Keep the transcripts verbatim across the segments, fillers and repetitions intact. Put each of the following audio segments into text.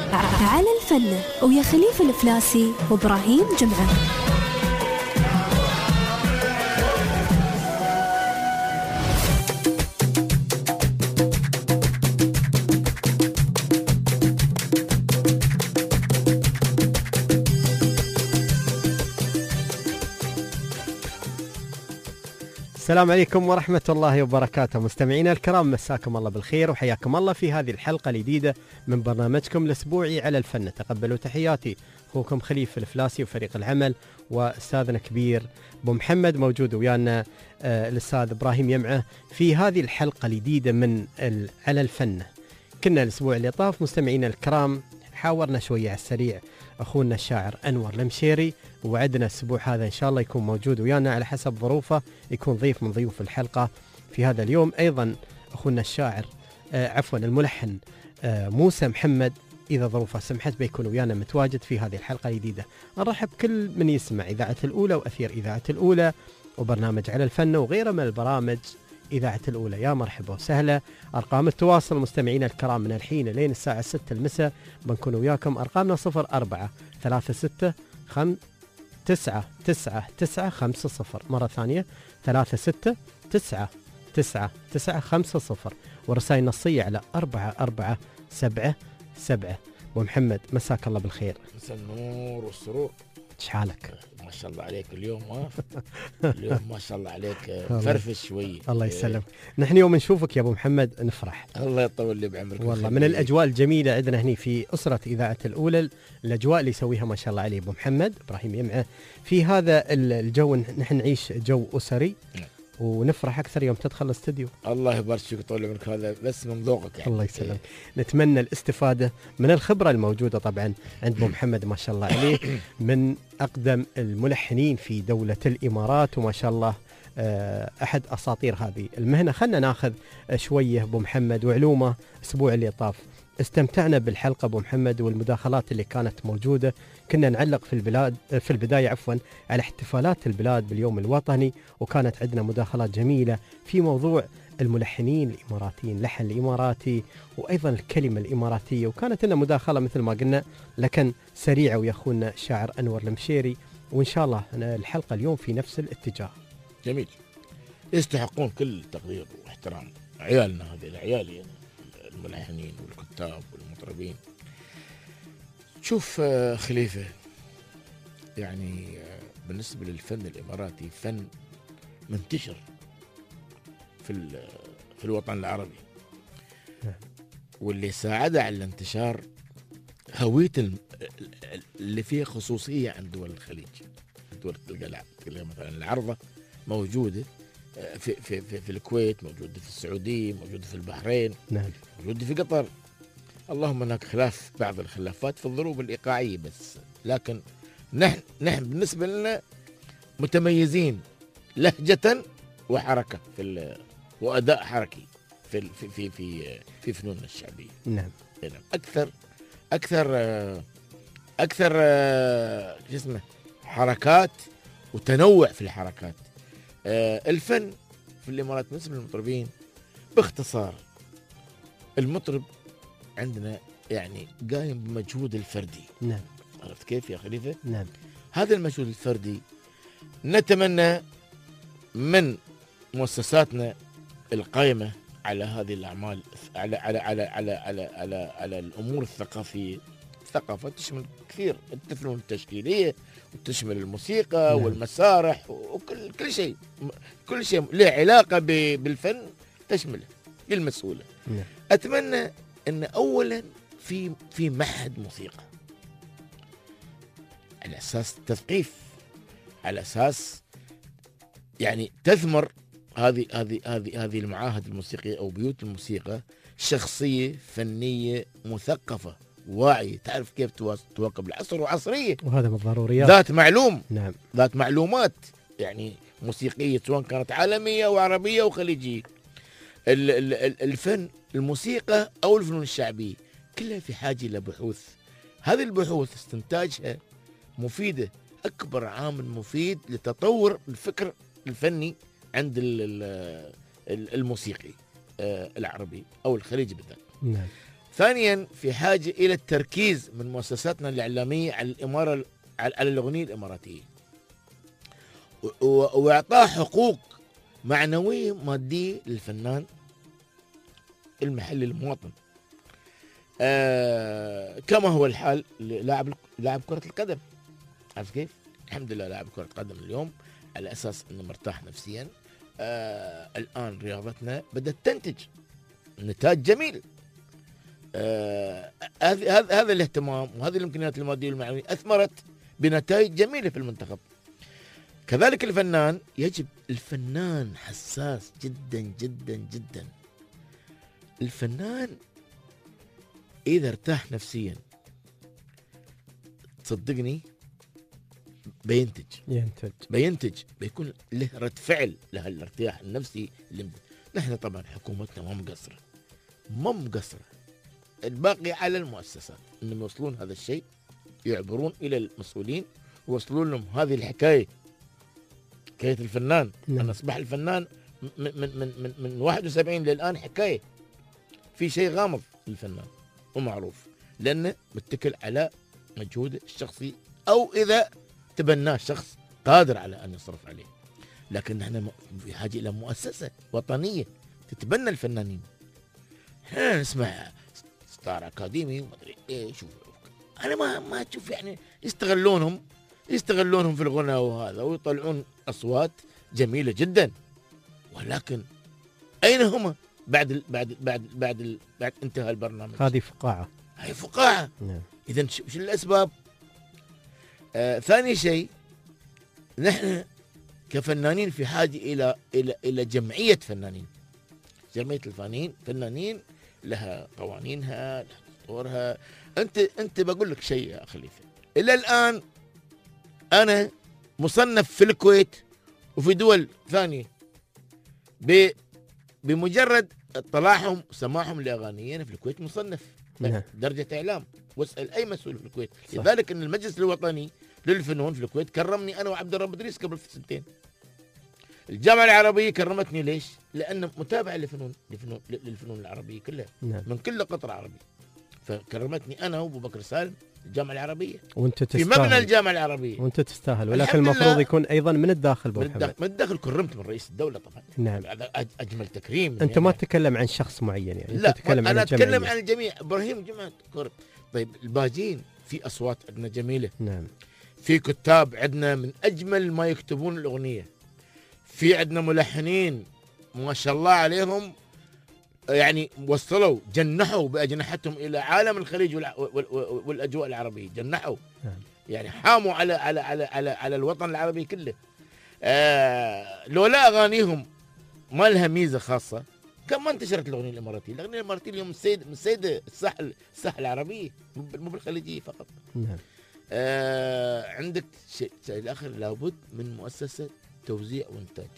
على الفن ويا خليفة الفلاسي وإبراهيم جمعة. السلام عليكم ورحمة الله وبركاته. مستمعينا الكرام، مساكم الله بالخير وحياكم الله في هذه الحلقة الجديدة من برنامجكم الأسبوعي على الفن. تقبلوا تحياتي، أخوكم خليفة الفلاسي وفريق العمل وأستاذنا كبير أبو محمد موجود ويانا آه الأستاذ إبراهيم يمعة في هذه الحلقة الجديدة من على الفن. كنا الأسبوع اللي طاف مستمعينا الكرام حاورنا شوية على السريع أخونا الشاعر أنور المشيري، ووعدنا الأسبوع هذا إن شاء الله يكون موجود ويانا على حسب ظروفه، يكون ضيف من ضيوف الحلقة في هذا اليوم. أيضا أخونا الشاعر آه عفوا الملحن آه موسى محمد إذا ظروفه سمحت بيكون ويانا متواجد في هذه الحلقة الجديدة. نرحب كل من يسمع إذاعة الأولى وأثير إذاعة الأولى وبرنامج على الفن وغيره من البرامج إذاعة الأولى. يا مرحبا وسهلا. أرقام التواصل مستمعينا الكرام من الحين لين الساعة ستة المساء بنكون وياكم. أرقامنا صفر أربعة ثلاثة ستة خم تسعة تسعة تسعة خمسة صفر، مرة ثانية ثلاثة ستة تسعة تسعة تسعة خمسة صفر، ورسائل نصية على أربعة أربعة سبعة سبعة. ومحمد مساك الله بالخير. مساء النور والسرور. شحالك؟ ما شاء الله عليك اليوم. ها اليوم ما شاء الله عليك فرفش شوي. الله يسلمك. نحن يوم نشوفك يا ابو محمد نفرح. الله يطول لي بعمرك. والله من الاجواء الجميله عندنا هني في اسره اذاعه الاولى، الاجواء اللي يسويها ما شاء الله عليه ابو محمد ابراهيم يمعه. في هذا الجو نحن نعيش جو اسري ونفرح اكثر يوم تدخل الاستديو. الله يبارك فيك ويطول عمرك، هذا بس من ذوقك يعني. الله يسلمك. نتمنى الاستفاده من الخبره الموجوده طبعا عند ابو محمد ما شاء الله عليه، من اقدم الملحنين في دوله الامارات وما شاء الله احد اساطير هذه المهنه. خلنا ناخذ شويه ابو محمد وعلومه. الاسبوع اللي طاف استمتعنا بالحلقه ابو محمد والمداخلات اللي كانت موجوده. كنا نعلق في البلاد في البدايه عفوا على احتفالات البلاد باليوم الوطني، وكانت عندنا مداخلات جميله في موضوع الملحنين الاماراتيين، لحن الاماراتي وايضا الكلمه الاماراتيه، وكانت لنا مداخله مثل ما قلنا لكن سريعه ويا اخونا الشاعر انور المشيري، وان شاء الله الحلقه اليوم في نفس الاتجاه. جميل. يستحقون كل تقدير واحترام عيالنا، هذه العيال يعني الملحنين والكتاب والمطربين. شوف خليفة، يعني بالنسبة للفن الإماراتي فن منتشر في في الوطن العربي، واللي ساعده على الانتشار هوية اللي فيها خصوصية عند دول الخليج. دول تلقى مثلا العرضة موجودة في في في, في الكويت، موجودة في السعودية، موجودة في البحرين، نعم، موجودة في قطر. اللهم هناك خلاف بعض الخلافات في الظروف الإيقاعية بس، لكن نحن نحن بالنسبة لنا متميزين لهجة وحركة في وأداء حركي في في في في, في فنوننا الشعبية. نعم. أكثر أكثر أكثر شو اسمه حركات وتنوع في الحركات. الفن في الإمارات بالنسبة للمطربين باختصار، المطرب عندنا يعني قايم بمجهود الفردي. نعم. عرفت كيف يا خليفة؟ نعم. هذا المجهود الفردي نتمنى من مؤسساتنا القائمة على هذه الأعمال، على على على على على على, على الأمور الثقافية. الثقافة تشمل كثير، الفنون التشكيلية وتشمل الموسيقى. نعم. والمسارح وكل كل شيء، كل شيء له علاقة بالفن تشمله المسؤولة. نعم. أتمنى أن أولا في في معهد موسيقى على أساس تثقيف، على أساس يعني تثمر هذه هذه هذه هذه المعاهد الموسيقية أو بيوت الموسيقى شخصية فنية مثقفة واعية، تعرف كيف تواكب العصر وعصرية، وهذا من الضروريات، ذات معلوم. نعم. ذات معلومات يعني موسيقية سواء كانت عالمية وعربية وخليجية. الفن الموسيقى أو الفنون الشعبية كلها في حاجة إلى بحوث. هذه البحوث استنتاجها مفيدة، أكبر عامل مفيد لتطور الفكر الفني عند الموسيقي العربي أو الخليجي بالذات. نعم. ثانيا في حاجة إلى التركيز من مؤسساتنا الإعلامية على الإمارة، على الأغنية الإماراتية، وإعطاء حقوق معنوية مادية للفنان المحلي المواطن، آه كما هو الحال لاعب لاعب كرة القدم. عارف كيف؟ الحمد لله لاعب كرة القدم اليوم على أساس أنه مرتاح نفسيا. آه الآن رياضتنا بدأت تنتج نتاج جميل. آه هذا هذا الاهتمام وهذه الإمكانيات المادية والمعنوية أثمرت بنتائج جميلة في المنتخب. كذلك الفنان، يجب الفنان حساس جدا جدا جدا. الفنان إذا ارتاح نفسيا تصدقني بينتج ينتج بينتج بيكون له رد فعل لهالارتياح النفسي اللي نحن طبعا حكومتنا ما مقصرة ما مقصرة الباقي على المؤسسات انهم يوصلون هذا الشيء، يعبرون الى المسؤولين ويوصلون لهم هذه الحكاية، حكاية الفنان. نعم. أنا أصبح الفنان من من من من, من واحد وسبعين للآن حكاية، في شيء غامض للفنان ومعروف لأنه متكل على مجهوده الشخصي أو إذا تبناه شخص قادر على أن يصرف عليه. لكن نحن في حاجة إلى مؤسسة وطنية تتبنى الفنانين. احنا نسمع ستار أكاديمي وما أدري إيه، شوف أنا ما ما تشوف يعني يستغلونهم يستغلونهم في الغناء وهذا ويطلعون أصوات جميلة جدا، ولكن أين هم بعد ال بعد ال بعد ال بعد ال بعد انتهاء البرنامج؟ هذه فقاعة. هاي فقاعة. نعم. إذا شو الأسباب؟ آه ثاني شيء، نحن كفنانين في حاجة إلى إلى إلى جمعية فنانين. جمعية الفنانين فنانين لها قوانينها، لها دستورها. أنت أنت بقول لك شيء يا خليفة، إلى الآن أنا مصنف في الكويت وفي دول ثانية بمجرد اطلاعهم وسماعهم لأغانيين في الكويت مصنف نعم. درجة إعلام، واسأل أي مسؤول في الكويت. صح. لذلك أن المجلس الوطني للفنون في الكويت كرمني أنا وعبد الرب إدريس قبل سنتين. الجامعة العربية كرمتني ليش؟ لأن متابعة لفنون لفنون للفنون العربية كلها. نعم. من كل قطر عربي، فكرمتني أنا وأبو بكر سالم الجامعة العربية وانت في تستاهل. مبنى الجامعة العربية وانت تستاهل، ولكن الحمد المفروض لله. يكون ايضا من الداخل من ابو الداخل, محمد. من الداخل كرمت من رئيس الدولة طبعا. نعم. هذا أجمل تكريم. انت يعني ما تتكلم عن شخص معين يعني، لا، انت تتكلم أنا عن الجمعية. أتكلم عن الجميع. إبراهيم جماعة كرم. طيب الباجين في أصوات عندنا جميلة. نعم. في كتاب عندنا من أجمل ما يكتبون الأغنية. في عندنا ملحنين ما شاء الله عليهم، يعني وصلوا جنحوا بأجنحتهم إلى عالم الخليج والأجواء العربية، جنحوا. نعم. يعني حاموا على على على على, على الوطن العربي كله. آه لولا أغانيهم ما لها ميزة خاصة كان ما انتشرت الأغنية الإماراتية. الأغنية الإماراتية اليوم السيد من سيدة الساحل الساحل العربية مو بالخليجية فقط. نعم. آه عندك شيء الآخر، لابد من مؤسسة توزيع وإنتاج.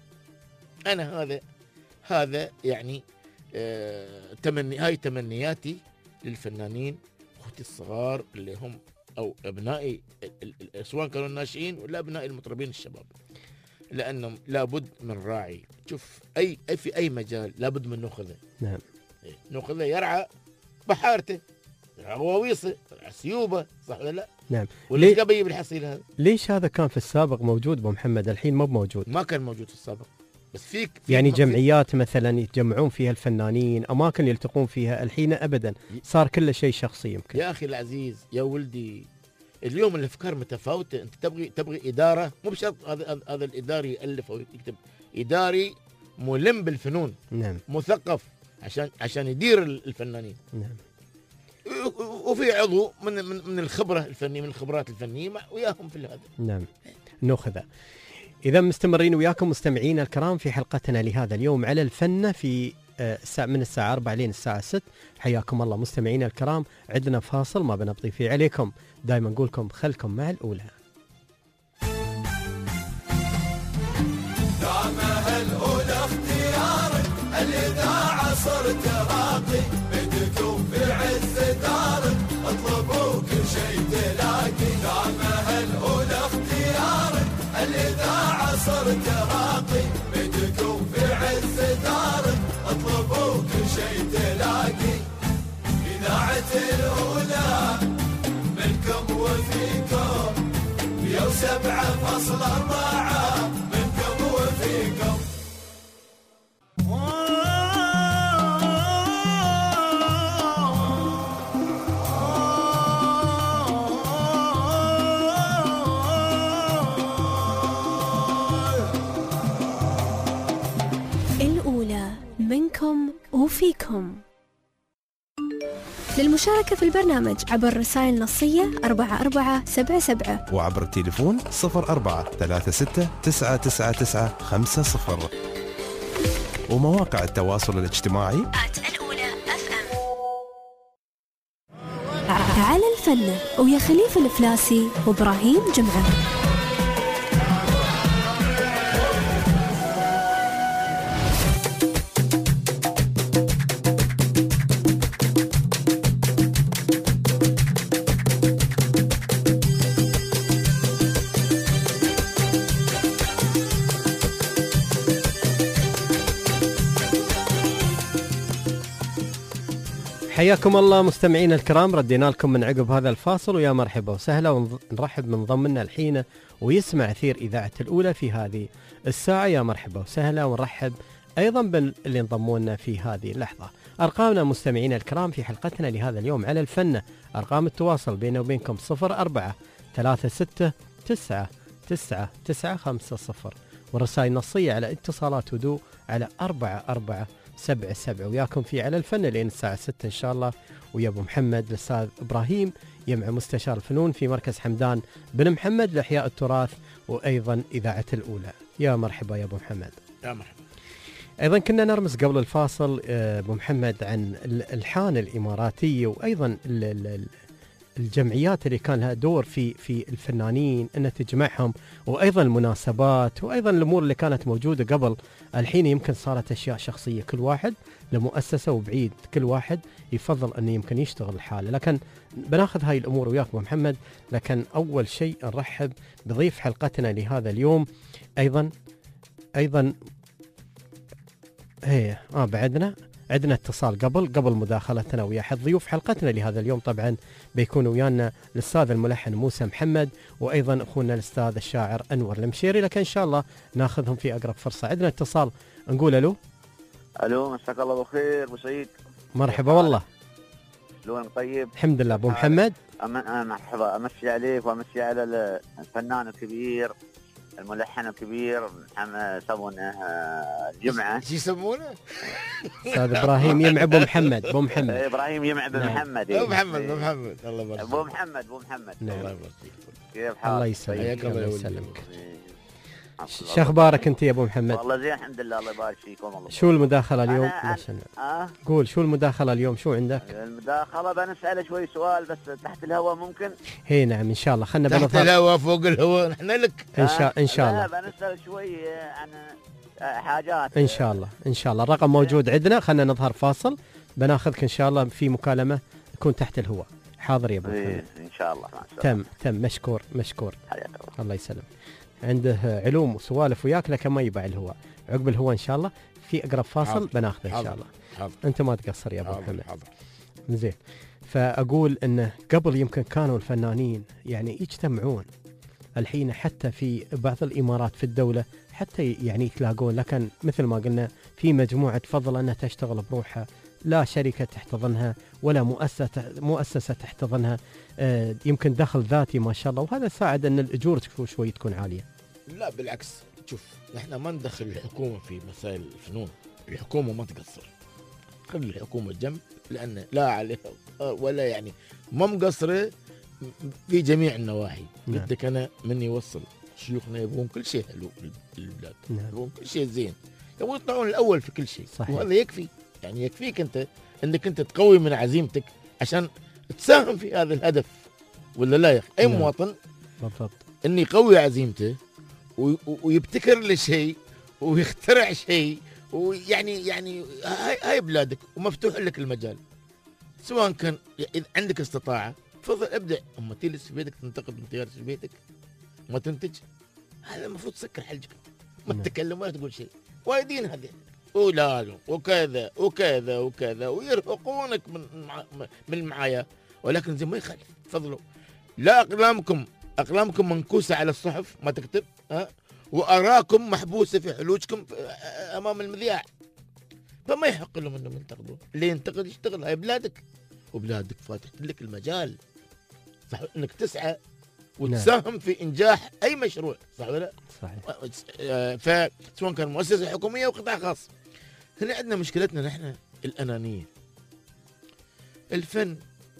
أنا هذا هذا يعني آه تمني هاي تمنياتي للفنانين أخوتي الصغار اللي هم أو أبنائي سواء كانوا الناشئين ولا أبنائي المطربين الشباب، لأنهم لابد من راعي. شوف أي أي في أي مجال لابد من نأخذه. نعم. نأخذه يرعى بحارته، يرعى غواويصه، يرعى سيوبه، صح ولا لا؟ نعم. ولا قبي بالحصيل هذا. ليش هذا كان في السابق موجود ابو محمد الحين ما موجود؟ ما كان موجود في السابق، بس فيك, فيك يعني م... جمعيات مثلا يتجمعون فيها الفنانين، اماكن يلتقون فيها، الحين ابدا صار كل شيء شخصي يمكن. يا اخي العزيز يا ولدي، اليوم الافكار متفاوته. انت تبغي تبغي اداره، مو بشرط هذا هذا الاداري يالف او يكتب، اداري ملم بالفنون. نعم. مثقف عشان عشان يدير الفنانين. نعم. وفي عضو من من من الخبره الفنيه، من الخبرات الفنيه وياهم في هذا. نعم. ناخذه. إذا مستمرين وياكم مستمعينا الكرام في حلقتنا لهذا اليوم على الفن في من الساعة أربعة لين الساعة ستة. حياكم الله مستمعينا الكرام. عندنا فاصل ما بنبطي فيه عليكم، دائما نقول لكم خلكم مع الأولى. دعمها الأولى اختيارك، الإذاعة صرت راقي، بدكم في عز دارك، اطلبوا كل شيء تلاقي. دعمها الأولى اختيارك، الإذاعة صرت راقي، بدكم في عز دارك، اطلبوا كل شيء تلاقي. للمشاركة في البرنامج عبر رسائل نصية أربعة أربعة سبعة سبعة وعبر التليفون صفر أربعة ثلاثة ستة تسعة تسعة تسعة خمسة صفر ومواقع التواصل الاجتماعي الأولى أف أم. على الفن ويا خليفة الفلاسي وإبراهيم جمعة. حياكم الله مستمعين الكرام، ردينا لكم من عقب هذا الفاصل ويا مرحبا وسهلا، ونرحب من ضمننا الحين ويسمع أثير إذاعة الأولى في هذه الساعة. يا مرحبا وسهلا، ونرحب أيضا باللي انضموا لنا في هذه اللحظة. أرقامنا مستمعين الكرام في حلقتنا لهذا اليوم على الفن، أرقام التواصل بيننا وبينكم صفر أربعة ثلاثة ستة تسعة تسعة تسعة خمسة صفر، ورسائل نصية على اتصالات هدوء على أربعة أربعة سبعة سبعة. وياكم في على الفن لين الساعة ستة إن شاء الله، ويا أبو محمد الأستاذ إبراهيم يمع مستشار الفنون في مركز حمدان بن محمد لإحياء التراث وأيضا إذاعة الأولى. يا مرحبا يا أبو محمد. يا مرحبا. أيضا كنا نرمز قبل الفاصل أبو محمد عن الألحان الإماراتية وأيضا الجمعيات اللي كان لها دور في في الفنانين أن تجمعهم، وأيضا المناسبات، وأيضا الأمور اللي كانت موجودة قبل. الحين يمكن صارت أشياء شخصية، كل واحد لمؤسسة وبعيد، كل واحد يفضل أنه يمكن يشتغل الحالة. لكن بناخذ هاي الأمور وياك أبو محمد. لكن أول شيء نرحب بضيف حلقتنا لهذا اليوم. أيضا أيضا هي آه بعدنا عندنا اتصال قبل قبل مداخلتنا ويا أحد ضيوف حلقتنا لهذا اليوم. طبعا بيكون ويانا الأستاذ الملحن موسى محمد، وأيضا أخونا الأستاذ الشاعر أنور المشيري، لكن إن شاء الله ناخذهم في أقرب فرصة. عندنا اتصال، نقول ألو. ألو، مساك الله بالخير أبو سعيد. مرحبا والله. شلون طيب؟ الحمد لله أبو محمد. مرحبا، أمسي عليك وأمسي على الفنان الكبير الملحن الكبير محمد صابونه الجمعة. شو يسمونه؟ أستاذ إبراهيم يمع أبو محمد. أبو محمد. إبراهيم يمع أبو محمد. أبو محمد أبو محمد الله يبارك. أبو محمد أبو محمد. الله يبارك. كيف حالك؟ الله يسلمك. الله يسلمك. شو اخبارك انت يا ابو محمد؟ والله زين الحمد لله، الله يبارك فيكم. الله شو المداخله اليوم؟ أنا أنا أه؟ قول شو المداخله اليوم، شو عندك؟ المداخله بنسأل شوي سؤال بس تحت الهواء ممكن؟ هي نعم ان شاء الله. خلنا تحت الهواء فوق الهواء نحن لك ان شاء ان شاء الله. لا بنسأل شوي عن حاجات ان شاء الله ان شاء الله. الرقم موجود عندنا، خلنا نظهر فاصل بناخذك ان شاء الله في مكالمه تكون تحت الهواء. حاضر يا ابو محمد ان شاء الله. تم تم مشكور مشكور. حياك الله. الله يسلم. عنده علوم وسوالف وياك لكن ما يبع الهواء. عقب الهواء ان شاء الله في اقرب فاصل بناخذه ان شاء الله. حاضر. انت ما تقصر يا ابو حاضر. محمد. حاضر. زين. فاقول انه قبل يمكن كانوا الفنانين يعني يجتمعون، الحين حتى في بعض الامارات في الدوله حتى يعني يتلاقون، لكن مثل ما قلنا في مجموعه تفضل انها تشتغل بروحها، لا شركه تحتضنها ولا مؤسسه مؤسسه تحتضنها. آه يمكن دخل ذاتي ما شاء الله، وهذا ساعد ان الاجور شوي تكون عاليه. لا بالعكس، شوف نحن ما ندخل الحكومه في مسائل الفنون، الحكومه ما تقصر، خلي الحكومه جنب، لان لا عليها ولا يعني ما مقصره في جميع النواحي. نعم. بدك انا من يوصل شيوخنا يبغون كل شيء حلو للبلاد. نعم. يبغون كل شيء زين، يبغون يطلعون الاول في كل شيء. صحيح. وهذا يكفي، يعني يكفيك انت انك انت تقوي من عزيمتك عشان تساهم في هذا الهدف، ولا لا يا اخي؟ اي نعم. مواطن بالضبط انه يقوي عزيمته ويبتكر لشيء ويخترع شيء، ويعني يعني هاي هاي بلادك ومفتوح لك المجال، سواء كان اذا عندك استطاعه تفضل ابدع. اما تجلس في بيتك تنتقد من تجارة في بيتك ما تنتج، هذا المفروض تسكر حلجك، ما تتكلم ولا تقول شيء. وايدين هذه ولا وكذا وكذا وكذا ويرهقونك من من المعايا، ولكن زي ما يخالف تفضلوا. لا اقلامكم اقلامكم منكوسه على الصحف ما تكتب، ها، واراكم محبوسه في حلوجكم امام المذياع، فما يحق لهم انهم ينتقدون. اللي ينتقد يشتغل، هاي بلادك وبلادك فاتحت لك المجال، صح انك تسعى وتساهم في انجاح اي مشروع، صح ولا لا؟ صحيح. فسواء كان مؤسسه حكوميه او قطاع خاص. هنا عندنا مشكلتنا نحن الانانيه. الفن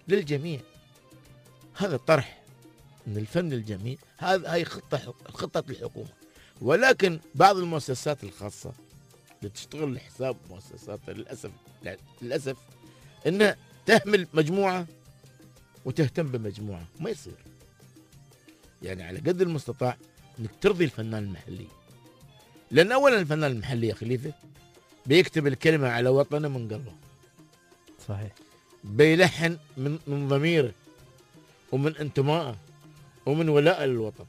للجميع. هذا الطرح ان الفن للجميع، هذا هاي خطه خطه الحكومه. ولكن بعض المؤسسات الخاصه اللي تشتغل لحساب مؤسساتها للاسف للاسف انها تهمل مجموعه وتهتم بمجموعه، ما يصير. يعني على قدر المستطاع انك ترضي الفنان المحلي، لان اولا الفنان المحلي يا خليفه بيكتب الكلمه على وطنه من قلبه، صحيح، بيلحن من من ضميره ومن انتمائه ومن ولاء للوطن،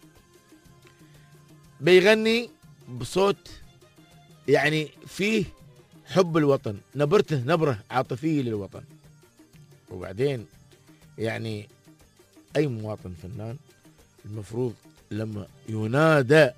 بيغني بصوت يعني فيه حب الوطن، نبرته نبره عاطفيه للوطن. وبعدين يعني اي مواطن فنان المفروض لما ينادى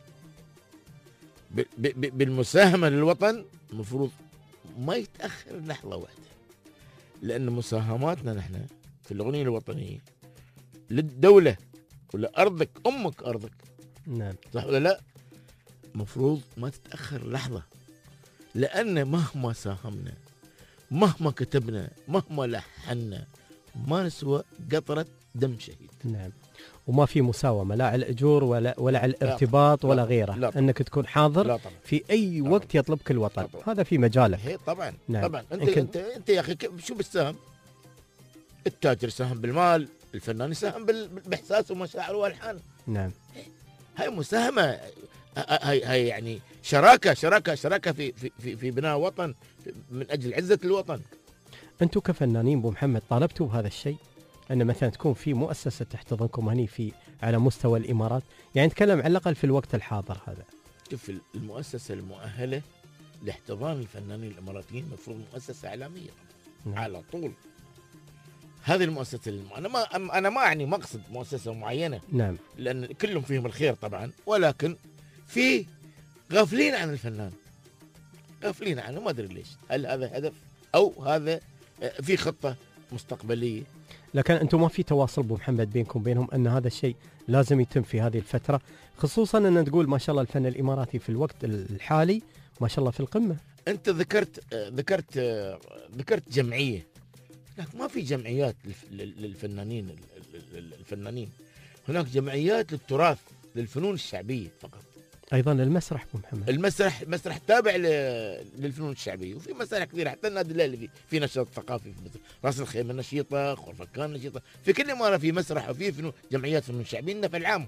بالمساهمه للوطن المفروض ما يتاخر لحظه واحده، لان مساهماتنا نحن في الاغنيه الوطنيه للدوله ولا ارضك امك ارضك، نعم، صح ولا لا؟ مفروض ما تتاخر لحظه، لان مهما ساهمنا مهما كتبنا مهما لحنا ما نسوى قطره دم شهيد. نعم، وما في مساومه لا على الاجور ولا ولا على الارتباط ولا غيره، لا انك تكون حاضر لا طبعا. في اي طبعا. وقت يطلبك الوطن، طبعا. هذا في مجالك. هي طبعا. نعم. طبعا انت يمكن... انت انت يا اخي شو بالسهم؟ التاجر ساهم بالمال، الفنان يساهم باحساسه ومشاعره والحانه. نعم، هاي مساهمه، هاي هاي يعني شراكه شراكه شراكه في في في, في بناء وطن من اجل عزه الوطن. انتم كفنانين ابو محمد طالبتوا بهذا الشيء؟ ان مثلا تكون في مؤسسه تحتضنكم هني في على مستوى الامارات، يعني نتكلم على الاقل في الوقت الحاضر هذا. شوف المؤسسه المؤهله لاحتضان الفنانين الاماراتيين مفروض مؤسسه اعلاميه. نعم. على طول. هذه المؤسسه الم... انا ما انا ما اعني مقصد مؤسسه معينه. نعم، لان كلهم فيهم الخير طبعا، ولكن في غافلين عن الفنان، غافلين عنه، ما ادري ليش، هل هذا هدف او هذا في خطه مستقبليه؟ لكن انتم ما في تواصل ابو محمد بينكم وبينهم ان هذا الشيء لازم يتم في هذه الفتره، خصوصا ان تقول ما شاء الله الفن الاماراتي في الوقت الحالي ما شاء الله في القمه. انت ذكرت ذكرت ذكرت جمعيه، هناك ما في جمعيات للفنانين الفنانين، هناك جمعيات للتراث للفنون الشعبيه فقط. ايضا المسرح ابو محمد، المسرح مسرح تابع للفنون الشعبيه، وفي مسارح كثيره، حتى النادي الليلي في, في نشاط ثقافي في مصر، راس الخيمه نشيطه، خرفكان نشيطه، في كل اماره في مسرح وفي فنون جمعيات فنون شعبيه النفع العام.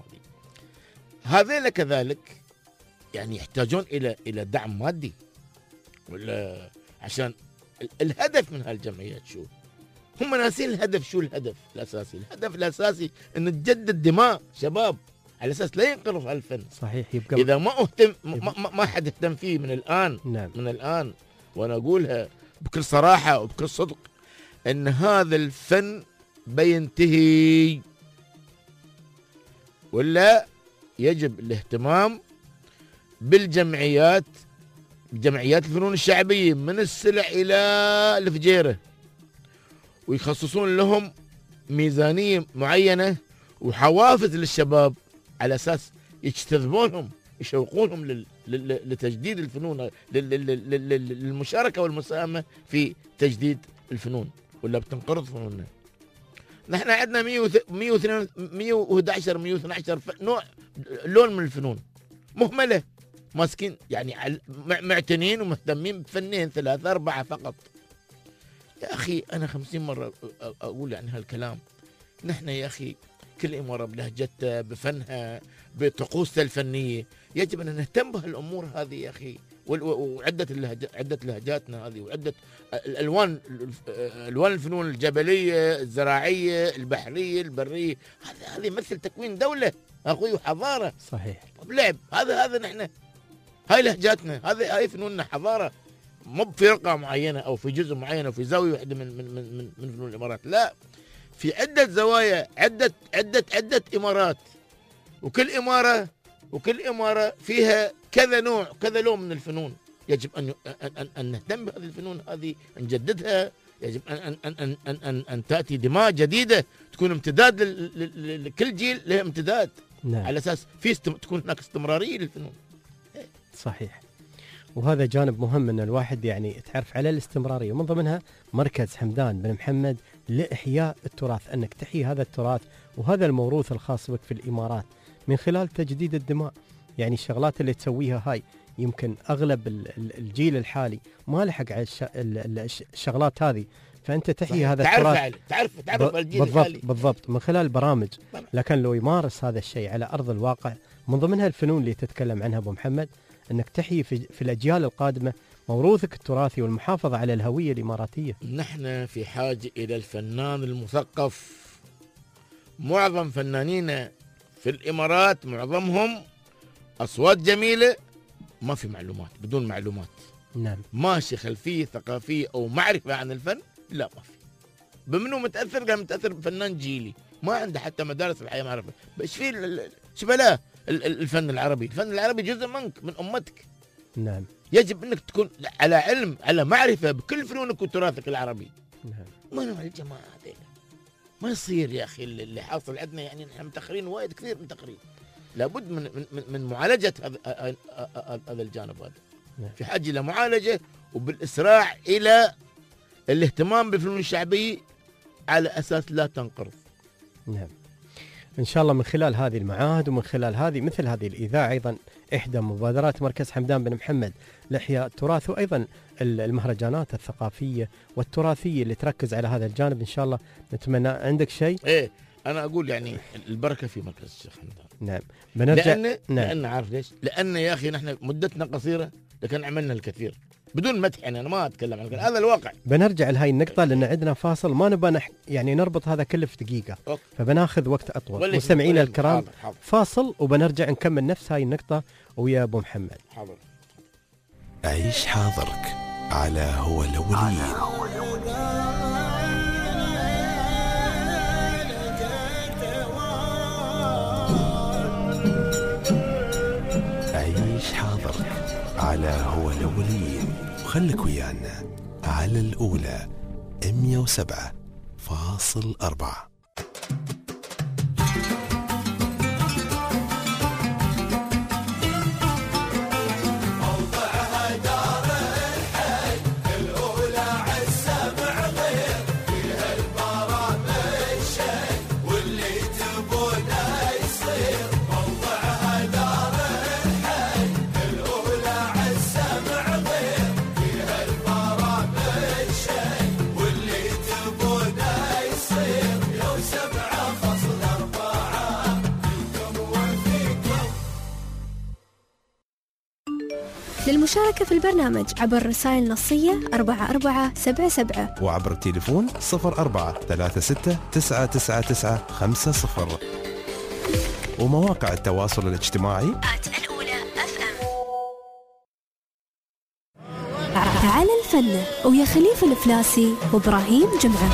هذه هذيل كذلك يعني يحتاجون الى الى دعم مادي، ولا عشان الهدف من هالجمعيات شو؟ هم ناسين الهدف. شو الهدف الاساسي؟ الهدف الاساسي ان تجدد دماء شباب على اساس لا ينقرض هالفن. صحيح. يبقى اذا ما اهتم ما, ما, ما حد اهتم فيه من الان. نعم. من الان، وانا اقولها بكل صراحه وبكل صدق، ان هذا الفن بينتهي، ولا يجب الاهتمام بالجمعيات، جمعيات الفنون الشعبيه من السلع الى الفجيره، ويخصصون لهم ميزانيه معينه وحوافز للشباب على اساس يجتذبونهم، يشوقونهم لتجديد الفنون، للمشاركه والمساهمه في تجديد الفنون، ولا بتنقرض فنوننا. نحن عندنا مئة وأحد عشر مئة واثني عشر نوع لون من الفنون مهمله، ماسكين يعني معتنين ومهتمين بفنين ثلاثه اربعه فقط. يا اخي انا خمسين مره اقول يعني هالكلام. نحن يا اخي كل اماره بلهجتها بفنها بطقوسها الفنيه، يجب ان نهتم بهالامور هذه يا اخي، وعده اللهجات، عده لهجاتنا هذه، وعده الالوان، الوان الفنون الجبليه الزراعيه البحريه البريه، هذا هذه يمثل تكوين دوله اخوي وحضاره. صحيح. بلعب هذا هذا نحن هاي لهجاتنا، هذه هاي فنوننا حضاره، مو بفرقه معينه او في جزء معين او في زاويه واحده من من من من فنون الامارات، لا، في عده زوايا، عده عده عده امارات، وكل اماره وكل اماره فيها كذا نوع كذا لون من الفنون. يجب ان ان ان نهتم بهذه الفنون هذه، نجددها، يجب ان ان ان ان ان, أن تاتي دماء جديده تكون امتداد لكل جيل له امتداد. نعم. على اساس في استم... تكون هناك استمراريه للفنون. صحيح. وهذا جانب مهم ان الواحد يعني تعرف على الاستمراريه، ومن ضمنها مركز حمدان بن محمد لإحياء التراث، أنك تحيي هذا التراث وهذا الموروث الخاص بك في الإمارات من خلال تجديد الدماء. يعني الشغلات اللي تسويها هاي يمكن أغلب الجيل الحالي ما لحق على الشغلات هذه، فأنت تحيي هذا تعرف التراث. علي. تعرف تعرف الجيل بالضبط الحالي. بالضبط من خلال برامج، لكن لو يمارس هذا الشيء على أرض الواقع، من ضمنها الفنون اللي تتكلم عنها أبو محمد، أنك تحيي في, في الأجيال القادمة موروثك التراثي والمحافظة على الهوية الإماراتية. نحن في حاجة إلى الفنان المثقف. معظم فنانين في الإمارات معظمهم أصوات جميلة، ما في معلومات، بدون معلومات. نعم. ماشي خلفية ثقافية أو معرفة عن الفن، لا ما في. بمنو متأثر؟ قام متأثر بفنان جيلي ما عنده حتى مدارس الحياة معرفة. بس في شبه الفن العربي، الفن العربي جزء منك من أمتك. نعم. يجب أنك تكون على علم، على معرفة بكل فنونك وتراثك العربي. نعم. ما نوع الجماعة هذيلا ما يصير يا أخي اللي حاصل عندنا. يعني نحن متأخرين وايد كثير متأخرين. لابد من من من معالجة هذا هذا الجانب هذا. نعم. في حاجة إلى معالجة وبالإسراع إلى الاهتمام بالفنون الشعبية على أساس لا تنقرض. نعم. إن شاء الله من خلال هذه المعاهد ومن خلال هذه مثل هذه الإذاعة أيضا إحدى مبادرات مركز حمدان بن محمد لإحياء التراث، وأيضا المهرجانات الثقافية والتراثية اللي تركز على هذا الجانب. إن شاء الله نتمنى. عندك شيء؟ إيه أنا أقول يعني البركة في مركز الشيخ حمدان. نعم. بنرجع. لأن نعم. لأن عارف ليش؟ لأن يا أخي نحن مدتنا قصيرة لكن عملنا الكثير بدون مدح. يعني أنا ما أتكلم عن هذا الواقع. بنرجع لهاي النقطة لأن عندنا فاصل ما نبغى نح... يعني نربط هذا كله في دقيقة. أوك. فبناخذ وقت أطول. مستمعينا مستمعينا الكرام حاضر حاضر. فاصل وبنرجع نكمل نفس هاي النقطة ويا أبو محمد. حاضر. عيش حاضرك على هو الأولين. عيش حاضرك على هو الأولين، وخلك ويانا على الأولى مية وسبعة فاصل أربعة. للمشاركة في البرنامج عبر الرسائل النصية أربعة أربعة سبعة سبعة وعبر التليفون صفر أربعة ثلاثة ستة تسعة تسعة تسعة خمسة صفر، ومواقع التواصل الاجتماعي الأولى أف أم. على الفن ويا خليفة الفلاسي وإبراهيم جمعة.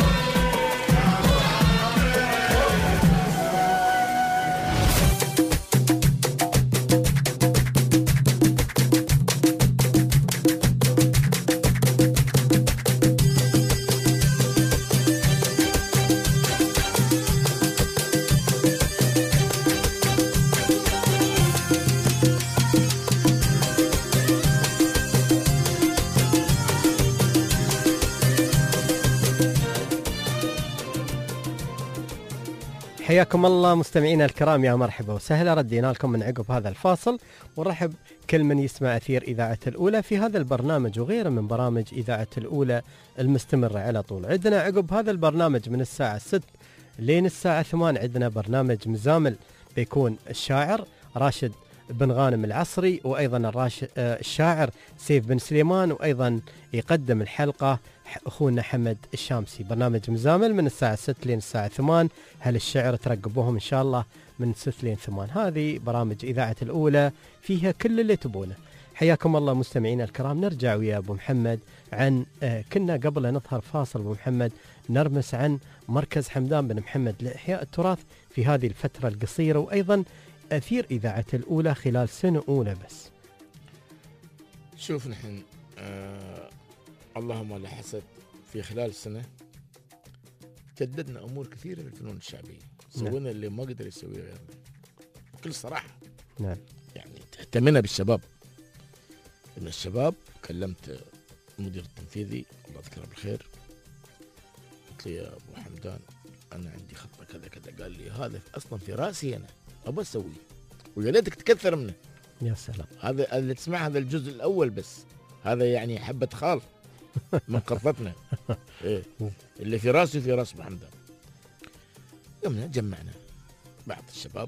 حياكم الله مستمعينا الكرام، يا مرحبا وسهلا. ردينا لكم من عقب هذا الفاصل ونرحب كل من يسمع أثير إذاعة الأولى في هذا البرنامج وغيره من برامج إذاعة الأولى المستمرة على طول. عندنا عقب هذا البرنامج من الساعة ست لين الساعة ثمان عندنا برنامج مزامل، بيكون الشاعر راشد بن غانم العصري وأيضا الراش... الشاعر سيف بن سليمان، وأيضا يقدم الحلقة أخونا حمد الشامسي. برنامج مزامل من الساعة ست لين الساعة ثمان. هل الشعر ترقبوهم إن شاء الله من ست لين ثمان. هذه برامج إذاعة الأولى فيها كل اللي تبونه. حياكم الله مستمعينا الكرام. نرجع ويا أبو محمد عن آه كنا قبل نظهر فاصل أبو محمد نرمس عن مركز حمدان بن محمد لإحياء التراث في هذه الفترة القصيرة، وأيضا أثير إذاعة الأولى خلال سنة أولى بس. شوف نحن آه اللهم لا حسد، في خلال سنة جددنا أمور كثيرة في الفنون الشعبية. سوينا نعم. اللي ما قدر يسويه غيرنا بكل صراحة. نعم. يعني اهتمنا بالشباب. من الشباب كلمت المدير التنفيذي الله يذكره بالخير، قلت قلت له يا ابو حمدان انا عندي خطه كذا كذا. قال لي هذا اصلا في راسي انا ابى اسويه ويا ليتك تكثر منه. يا سلام. هذا اللي تسمع هذا الجزء الاول بس، هذا يعني حبه خال من قرطتنا. إيه اللي في راسي في راس ابو حمدان. قمنا جمعنا بعض الشباب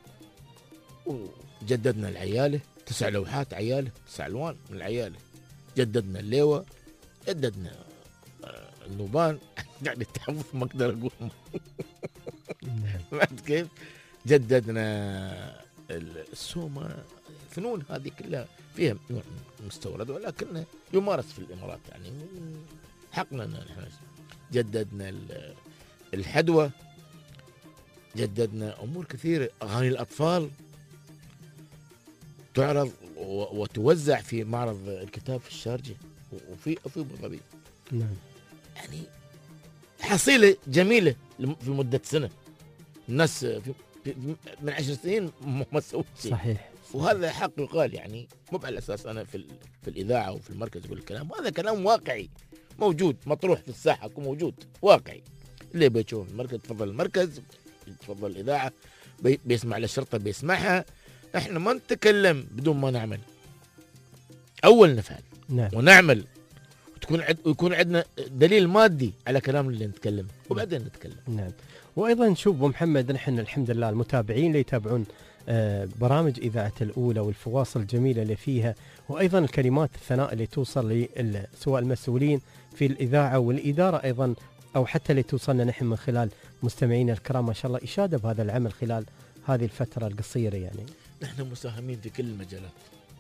وجددنا العياله، تسع لوحات عياله، تسع الوان من العياله. جددنا الليوه، جددنا النوبان. يعني التحفظ ما اقدر اقول. بعد كيف جددنا السومه، الفنون هذه كلها فيها نوع مستورد ولكن يمارس في الامارات، يعني حقنا ان نحن. جددنا الحدوه، جددنا امور كثيره. اغاني الاطفال تعرض وتوزع في معرض الكتاب في الشارجه وفي في ابو ظبي. نعم. يعني حصيله جميله في مده سنه. الناس في من عشر سنين ما سووا شيء. صحيح. وهذا حق يقال، يعني مو على اساس انا في في الاذاعه وفي المركز اقول الكلام، هذا كلام واقعي موجود مطروح في الساحه وموجود واقعي. اللي بيشوف المركز تفضل المركز، تفضل الاذاعه، بي بيسمع الشرطه بيسمعها. احنا ما نتكلم بدون ما نعمل. اول نفعل نعم. ونعمل وتكون عد ويكون عندنا دليل مادي على كلام اللي نتكلم وبعدين نتكلم. نعم. وايضا نشوف ابو محمد نحن الحمد لله المتابعين اللي يتابعون آه برامج اذاعه الاولى والفواصل الجميله اللي فيها، وايضا الكلمات الثناء اللي توصل سواء المسؤولين في الاذاعه والاداره ايضا، او حتى اللي توصلنا نحن من خلال مستمعينا الكرام، ما شاء الله اشاده بهذا العمل خلال هذه الفتره القصيره. يعني نحن مساهمين في كل المجالات،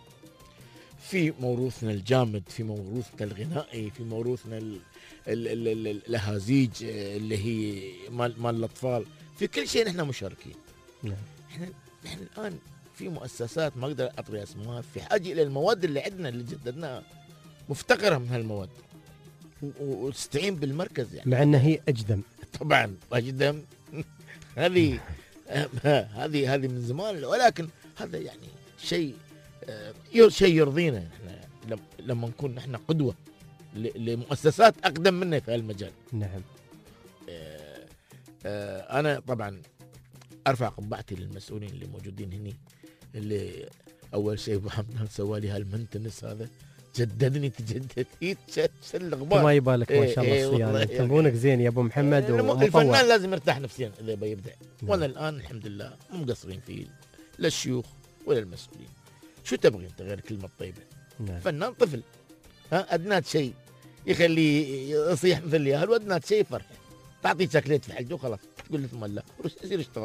في موروثنا الجامد، في موروثنا الغنائي، في موروثنا ال ال ال ال الاهازيج اللي هي مال مال الاطفال، في كل شيء نحن مشاركين. نعم. احنا نحن الان في مؤسسات ما اقدر اطري اسماء، في حاجه الى المواد اللي عندنا اللي جددناها، مفتقره من هالمواد وتستعين بالمركز. يعني مع انها هي اجدم طبعا اجدم. هذه هذه هذه من زمان، ولكن هذا يعني شيء شيء يرضينا احنا لما نكون نحن قدوه لمؤسسات اقدم منا في هالمجال. نعم. آه آه انا طبعا ارفع قبعتي للمسؤولين اللي موجودين هني، اللي اول شيء ابو حمدان سوى لي هالمنتنس هذا، جددني تجدد شل غبار. ما يبالك ما شاء الله الصيانه، يتبونك زين يا ابو محمد. ومطوع. الفنان لازم يرتاح نفسيا اذا بيبدع. نعم. وانا الان الحمد لله مو مقصرين فيه، لا الشيوخ ولا المسؤولين. شو تبغي انت غير كلمه طيبه؟ نعم. فنان طفل، ها ادنات شيء يخليه يصيح مثل الياهل، وادنات شيء فرح. تعطيه شكليت في حلقه وخلاص تقول له ثم لا يصير يشتغل.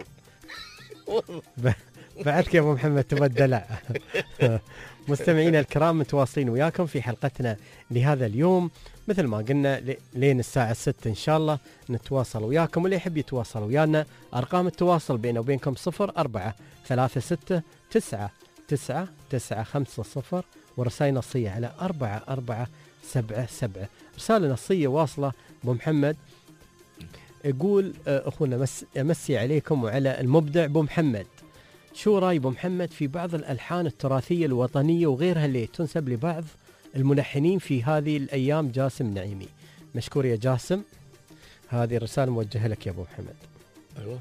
بعدك يا ابو محمد تبى الدلع. مستمعينا الكرام متواصلين وياكم في حلقتنا لهذا اليوم، مثل ما قلنا لين الساعة ستة إن شاء الله نتواصل وياكم. واللي يحب يتواصل ويانا أرقام التواصل بيننا وبينكم صفر أربعة ثلاثة ستة تسعة تسعة تسعة خمسة صفر، ورسائل نصية على أربعة أربعة سبعة سبعة. رسالة نصية واصلة أبو محمد، يقول أخونا مس أمسي عليكم وعلى المبدع أبو محمد، شو رأي أبو محمد في بعض الألحان التراثية الوطنية وغيرها اللي تنسب لبعض الملحنين في هذه الأيام؟ جاسم نعيمي. مشكور يا جاسم، هذه الرسالة موجهة لك يا أبو محمد. أيوة.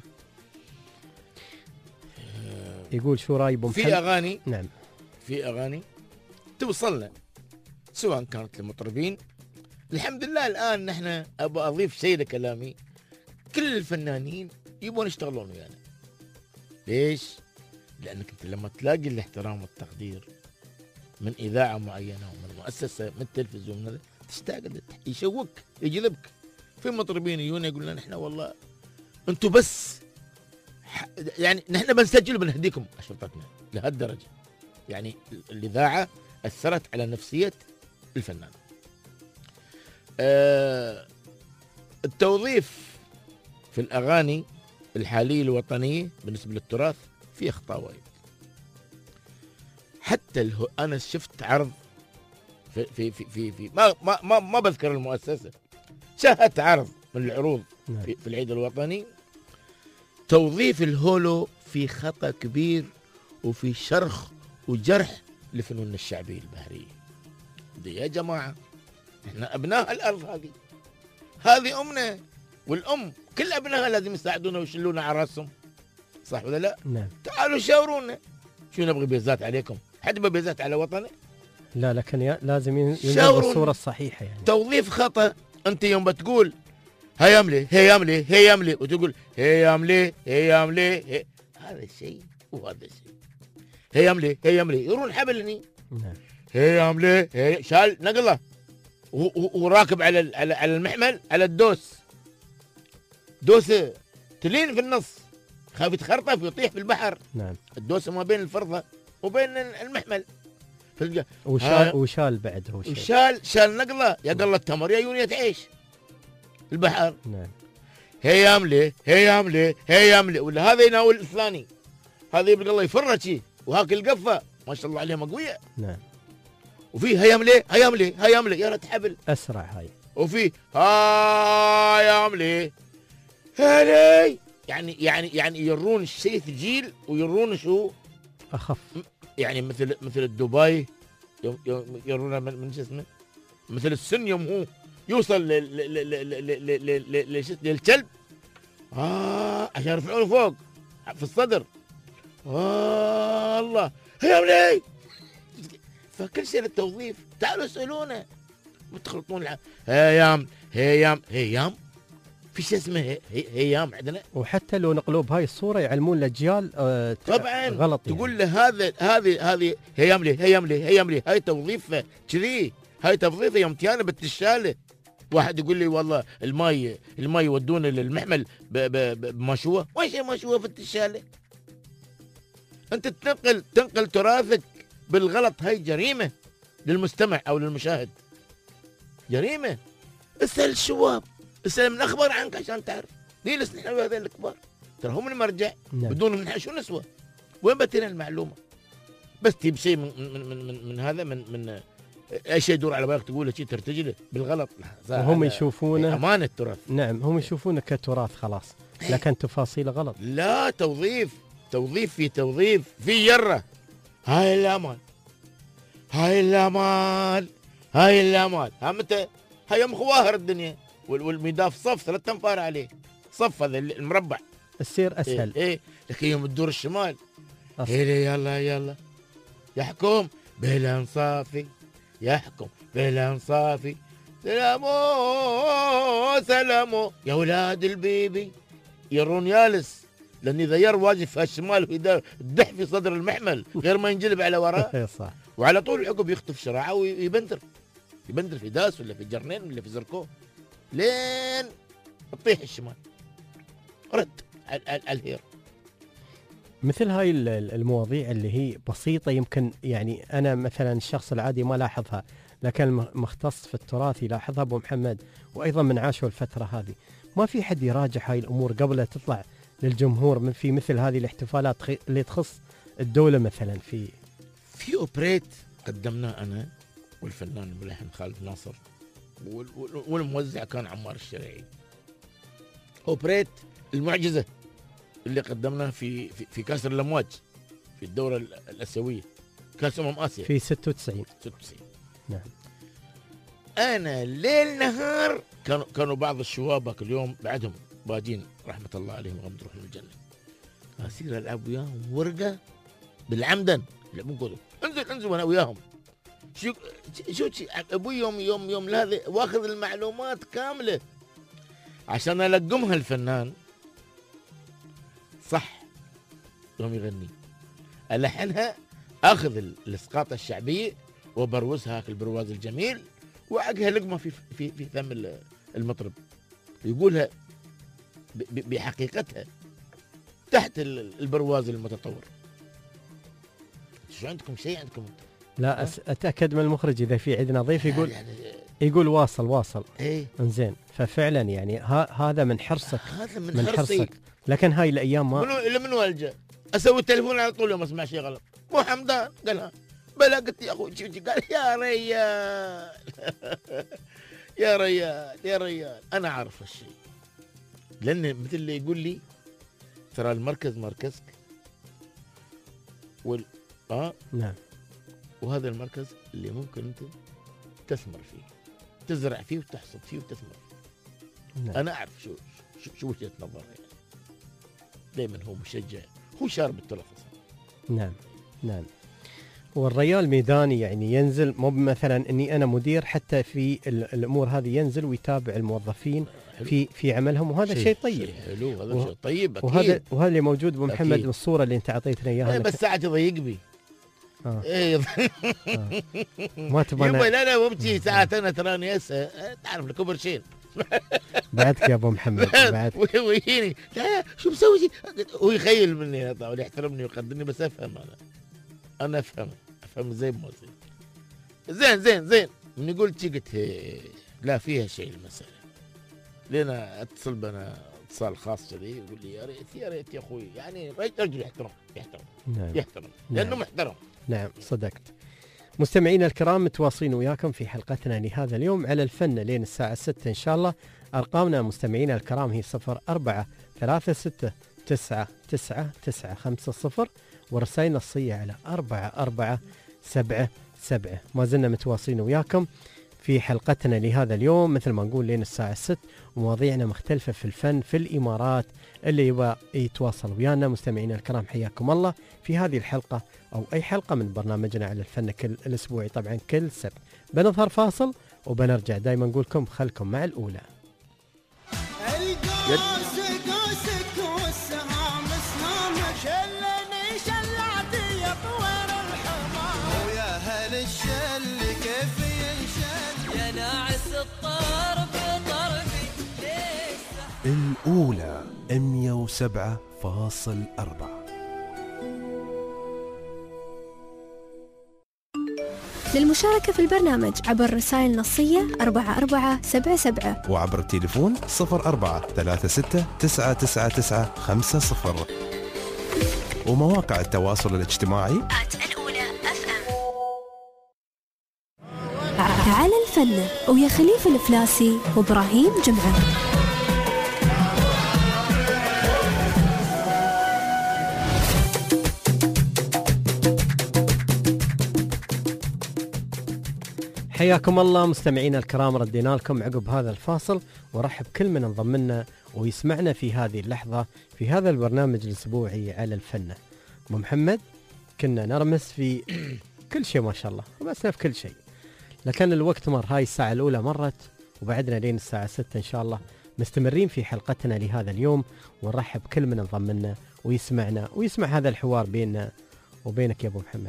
يقول شو رأي أبو محمد في أغاني. نعم. في أغاني توصلنا سواء كانت للمطربين. الحمد لله الآن نحن أبغى أضيف شيء لكلامي، كل الفنانين يبون يشتغلون ويانا. ليش؟ لأنك أنت لما تلاقي الاحترام والتقدير من إذاعة معينة ومن مؤسسة من التلفزيون من هذا، تشتاق، يشوك، يجذبك. في مطربين يجون يقول لنا نحن والله أنتم بس يعني نحن بنسجل وبنهديكم أشرطتنا لهالدرجة. يعني الإذاعة أثرت على نفسية الفنان. آه التوظيف في الأغاني الحالية الوطنية بالنسبة للتراث في أخطاء وايد. حتى اله... أنا شفت عرض في في في في, في ما, ما ما ما بذكر المؤسسة، شاهدت عرض من العروض في, في العيد الوطني، توظيف الهولو في خطأ كبير وفي شرخ وجرح لفنوننا الشعبية البحرية. دي يا جماعة احنا أبناء الأرض، هذه هذه أمنا، والام كل ابنائها لازم يساعدونا ويشلونا على راسهم، صح ولا لا؟ نعم. تعالوا شاورونا، شو نبغي بيزات عليكم؟ حد يبغى بيزات على وطنه؟ لا، لكن ي- لازم ين- ينزل شاورون. بالصورة الصحيحة يعني. توظيف خطا. انت يوم بتقول هيا املي هيا املي هيا املي وتقول هيا املي هيا املي هي... هذا شيء وهذا شيء. هيا املي هيا املي يرون حبلني، نعم. هيا املي هي شال نقله و- و- وراكب على ال- على على المحمل على الدوس، دوسه تلين في النص، خاف يتخرطف ويطيح في البحر. نعم. الدوسه ما بين الفرضه وبين المحمل، فتلقى وشال ها- وشال بعد هو شيء. وشال شال نقله يا قله تمر يا يونية عيش البحر. نعم. هي املي هي املي هي املي، ولا هذا يناول الثاني، هذا يبقى الله يفرج شي وهاك القفه ما شاء الله عليهم قويه. نعم. وفي هي املي هي املي هي املي يا ريت حبل، أسرع هاي. وفي هاي املي هلي، يعني يعني يعني يرون الشيء ثقيل ويرون شو أخف. يعني مثل مثل الدبي يوم يوم يرونه من, من شو اسمه، مثل السن يوم هو يوصل لل- لل- لل- لل- لل- لل- لل- للكلب اه عشان يرفعونه فوق في الصدر. آه الله هي ولي، فكل شيء للتوظيف. تعالوا اسالونا ما تخلطون الع... هيام هيام هيام في شيء اسمه هي- هي- هيام عندنا. وحتى لو نقلوا بهاي الصورة يعلمون الأجيال آه ت- طبعا غلط يعني. تقول له هذا هذه هذه هي يملي هي يملي هي يملي، هاي توظيفه كذي، هاي توظيفه يوم تيانا بالتشاله. واحد يقول لي والله الماي الماي يودونه للمحمل ب- ب- ب- بمشوه، وين شيء مشوه في التشاله؟ انت تنقل تنقل تراثك بالغلط، هاي جريمه للمستمع او للمشاهد، جريمه. اسال الشباب، اسال من اخبر عنك عشان تعرف. ليش نحن هذول الكبار ترى هم المرجع، نعم. بدون نحن شو نسوى؟ وين بتنا المعلومه؟ بس تجيب شيء من من من من, من هذا من من اي شيء يدور على بالك تقوله شيء ترتجي له بالغلط. وهم هذا يشوفونه. امانه التراث. نعم، هم يشوفونه كتراث خلاص، لكن تفاصيله غلط. لا، توظيف توظيف في توظيف في يره. هاي الامال هاي الامال هاي الامال ها متى؟ هاي يوم خواهر الدنيا وال- والميداف صف ثلاث انفار عليه، صف هذا المربع السير أسهل. ايه, إيه. لكن يوم تدور الشمال أصل. إيه يلا يلا يحكم بالانصافي، يحكم بالانصافي، سلامو سلامو يا اولاد البيبي. يرون يالس لان اذا ير واجف في الشمال وإذا دح في صدر المحمل غير ما ينجلب على وراه، إيه صح. وعلى طول العقب يخطف شراعه ويبندر، يبندر في داس ولا في جرنين ولا في زركو لين تطيح الشمال رد على على- على الهير. مثل هاي ال- ال- المواضيع اللي هي بسيطة، يمكن يعني أنا مثلا الشخص العادي ما لاحظها، لكن الم- المختص في التراث يلاحظها أبو محمد، وأيضا من عاشوا الفترة هذه. ما في حد يراجع هاي الأمور قبل لا تطلع للجمهور من في مثل هذه الاحتفالات خي- اللي تخص الدولة مثلا. في في اوبريت قدمناه انا والفنان الملحن خالد ناصر وال- وال- والموزع كان عمار الشريعي. اوبريت المعجزه اللي قدمناه في في, في كاس الامواج في الدوره ال- الاسيويه، كاس امم اسيا في ستة وتسعين. ستة وتسعين. نعم. انا ليل نهار كانوا كانوا بعض الشباب هاك اليوم بعدهم باجين رحمه الله عليهم غم تروح الجنه، اصير العب وياهم ورقه بالعمدن يلعبون كوره، انزل انزل وانا وياهم. شو شو شو- ابوي يوم يوم يوم هذا واخذ المعلومات كامله عشان القمها الفنان صح. يوم يغني الحنها، اخذ ال- الاسقاطه الشعبيه وبروزها هاك البرواز الجميل، وعقها لقمه في في في فم ال- المطرب، يقولها ب- ب- بحقيقتها تحت ال- البرواز المتطور. شو عندكم شيء عندكم انتم؟ لا أس- أتأكد من المخرج إذا في عندنا ضيف يقول يعني يقول واصل واصل. ايه انزين، ففعلا يعني ها هذا من حرصك، هذا من, من حرصي. حرصك. لكن هاي الأيام ما منو اللي منو الجا اسوي التليفون على طول يوم اسمع شيء غلط. مو حمدان قالها بلا، قلت يا اخوي شو قال يا ريال يا ريال يا ريال انا عارف هالشيء، لان مثل اللي يقول لي ترى المركز مركزك وال اه نعم. وهذا المركز اللي ممكن انت تثمر فيه، تزرع فيه وتحصد فيه وتثمر فيه. نعم. انا اعرف شو شو, شو وجهة نظره يعني. دائما هو مشجع، هو شارب التلفظ. نعم نعم. والريال ميداني يعني ينزل، مو مثلا اني انا مدير، حتى في الامور هذه ينزل ويتابع الموظفين في في عملهم، وهذا شيء طيب. شيء حلو، هذا شيء طيب اكيد. وهذا وهذا اللي موجود ابو محمد بالصوره اللي انت اعطيتنا اياها. إيه بس ساعه يضيق بي. آه. ايه آه. ما تبغى يبا لا لا مبتي ساعه انا تراني هسه تعرف الكبر شين. بعدك يا ابو محمد بعدك. ويجيني لا شو مسوي، ويخيل مني طبعا يحترمني ويقدرني، بس افهم انا انا افهم افهم زي ما زين زين زين زين من يقول شي قلت لا فيها شيء المساله. لنا اتصل بنا اتصال خاص كذي يقول لي يا ريت يا ريت يا اخوي، يعني رجل يحترم يحترم نعم. يحترم لانه نعم. محترم. نعم صدقت. مستمعينا الكرام متواصلين وياكم في حلقتنا لهذا اليوم على الفن لين الساعة ستة إن شاء الله. أرقامنا مستمعينا الكرام هي صفر أربعة ثلاثة ستة تسعة تسعة تسعة خمسة صفر، ورسائل نصية على أربعة أربعة سبعة سبعة. ما زلنا متواصلين وياكم في حلقتنا لهذا اليوم مثل ما نقول لين الساعة ستة، ومواضيعنا مختلفة في الفن في الإمارات. اللي يبغى يتواصل ويانا مستمعينا الكرام حياكم الله في هذه الحلقة أو أي حلقة من برنامجنا على الفن كل الأسبوعي طبعا كل سبت. بنظهر فاصل وبنرجع. دايما نقولكم خلكم مع الأولى. الأولى مية وسبعة فاصل أربعة. للمشاركة في البرنامج عبر رسائل نصية أربعة أربعة سبعة سبعة، وعبر التليفون صفر أربعة ثلاثة ستة تسعة تسعة تسعة خمسة صفر، ومواقع التواصل الاجتماعي الأولى أف أم. على الفن ويا خليفة الفلاسي وإبراهيم جمعة. حياكم الله مستمعينا الكرام، ردينا لكم عقب هذا الفاصل، ورحب كل من انضم لنا ويسمعنا في هذه اللحظة في هذا البرنامج الأسبوعي على الفن. أبو محمد كنا نرمس في كل شيء ما شاء الله، رمسنا في كل شيء، لكن الوقت مر. هاي الساعة الأولى مرت وبعدنا لين الساعة ستة إن شاء الله مستمرين في حلقتنا لهذا اليوم، ونرحب كل من انضم لنا ويسمعنا ويسمع هذا الحوار بيننا وبينك يا أبو محمد.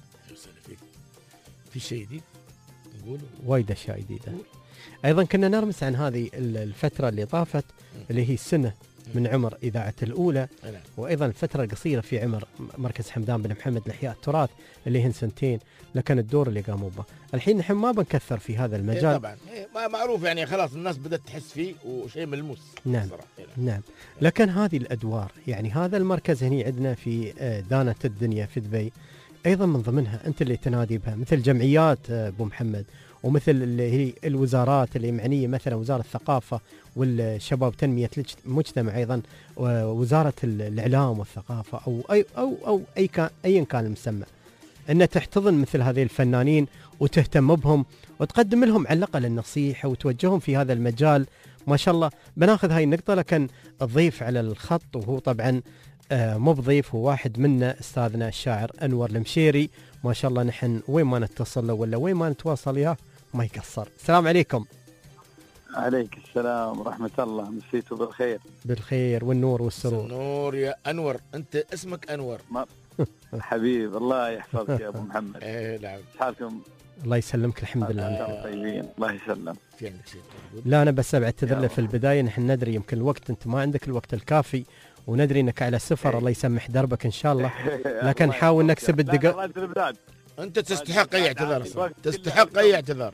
في شيء جديد نقول؟ وايد اشياء جديده. ايضا كنا نرمس عن هذه الفتره اللي طافت اللي هي السنه من عمر اذاعه الاولى، وايضا الفتره القصيره في عمر مركز حمدان بن محمد لاحياء التراث اللي هن سنتين، لكن الدور اللي قاموا به. الحين نحن ما بنكثر في هذا المجال. إيه طبعا إيه ما معروف يعني، خلاص الناس بدات تحس فيه وشيء ملموس. نعم نعم. لكن هذه الادوار يعني هذا المركز هني عندنا في دانة الدنيا في دبي، ايضا من ضمنها انت اللي تنادي بها مثل جمعيات ابو محمد، ومثل اللي هي الوزارات اللي معنيه، مثلا وزاره الثقافه والشباب تنميه المجتمع، ايضا وزاره الاعلام والثقافه، او اي او او اي كان ايا كان المسمى، ان تحتضن مثل هذه الفنانين وتهتم بهم وتقدم لهم على الاقل النصيحه وتوجههم في هذا المجال. ما شاء الله بناخذ هاي النقطه. لكن الضيف على الخط وهو طبعا آه مو بضيف، هو واحد منا استاذنا الشاعر انور المشيري. ما شاء الله نحن وين ما نتصل له ولا وين ما نتواصل وياه ما يقصر. السلام عليكم. عليك السلام ورحمة الله، مسيتوا بالخير. بالخير والنور والسرور. النور يا انور، انت اسمك انور. حبيب الله يحفظك يا ابو محمد. ايه نعم. حالكم؟ الله يسلمك الحمد لله. طيبين الله يسلم. في عندك شيء؟ لا انا بس بعتذر له في البدايه، نحن ندري يمكن الوقت انت ما عندك الوقت الكافي، وندري انك على سفر. الله يسمح دربك ان شاء الله، لكن نحاول نكسب الدقائق. انت تستحق اي اعتذار، تستحق اي اعتذار.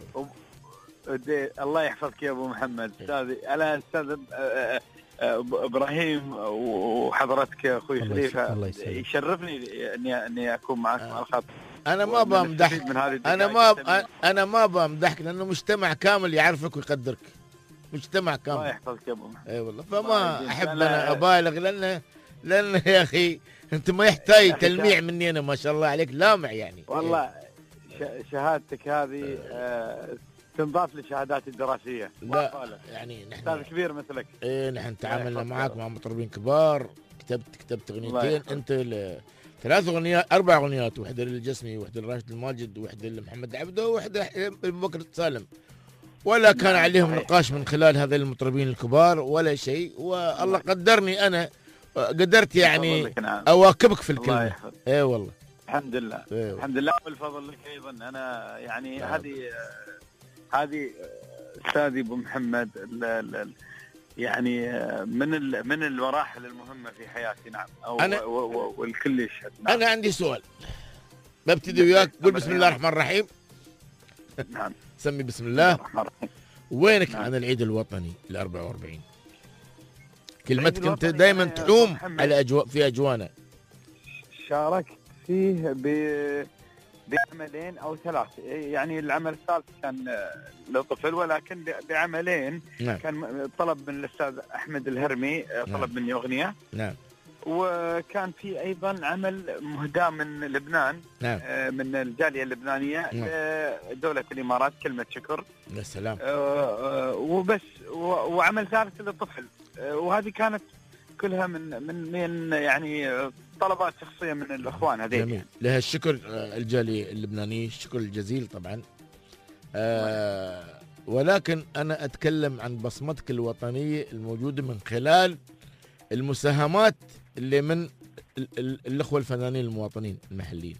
الله يحفظك يا ابو محمد. استاذي انا استاذ ابراهيم وحضرتك اخوي خليفه، يشرفني اني اني اكون معك على الخط. انا ما بمدحك، انا ما انا ما بمدحك لانه مجتمع كامل يعرفك ويقدرك، مجتمع كامل. الله يحفظك يا ابو محمد. اي والله، فما احب انا ابالغ، لانه لانه يا اخي انت ما يحتاج تلميع مني انا، ما شاء الله عليك لامع يعني. والله شهادتك هذه آه تنضاف لشهاداتي الدراسيه. لا يعني نحن استاذ كبير مثلك. ايه نحن تعاملنا معك مع مطربين كبار، كتبت كتبت اغنيتين انت ل... ثلاث اغنيات اربع اغنيات، وحده للجسمي وحده لراشد الماجد وحده لمحمد عبده وحده لابو بكر سالم، ولا كان عليهم نقاش من خلال هذين المطربين الكبار ولا شيء، والله قدرني انا قدرت يعني اواكبك في الكلمه. اي والله الحمد لله. إيه. الحمد لله والفضل لك ايضا. انا يعني هذه هذه استاذي ابو محمد ال ال يعني من ال من المراحل المهمه في حياتي. نعم. أو أنا والكل يشهد. نعم. انا عندي سؤال ببتدي وياك. قول بسم الله الرحمن الرحيم. نعم. سمي بسم الله الرحمن الرحيم. وينك نعم. عن العيد الوطني ال أربعة وأربعين؟ كلمتك انت دائما تحوم على اجواء في اجوانا. شاركت فيه ب بعملين او ثلاث، يعني العمل الثالث كان لطفل، ولكن بعملين نعم. كان طلب من الاستاذ احمد الهرمي، طلب نعم. مني اغنيه. نعم. وكان في ايضا عمل مهداه من لبنان، نعم. من الجاليه اللبنانيه نعم. لدوله الامارات، كلمه شكر. يا سلام. وبس. وعمل ثالث للطفل، وهذه كانت كلها من من من يعني طلبات شخصيه من الاخوان هذين. جميل. لها الشكر الجاليه اللبنانيه، الشكر الجزيل طبعا. آه ولكن انا اتكلم عن بصمتك الوطنيه الموجوده من خلال المساهمات اللي من ال ال الاخوه الفنانين المواطنين المحليين.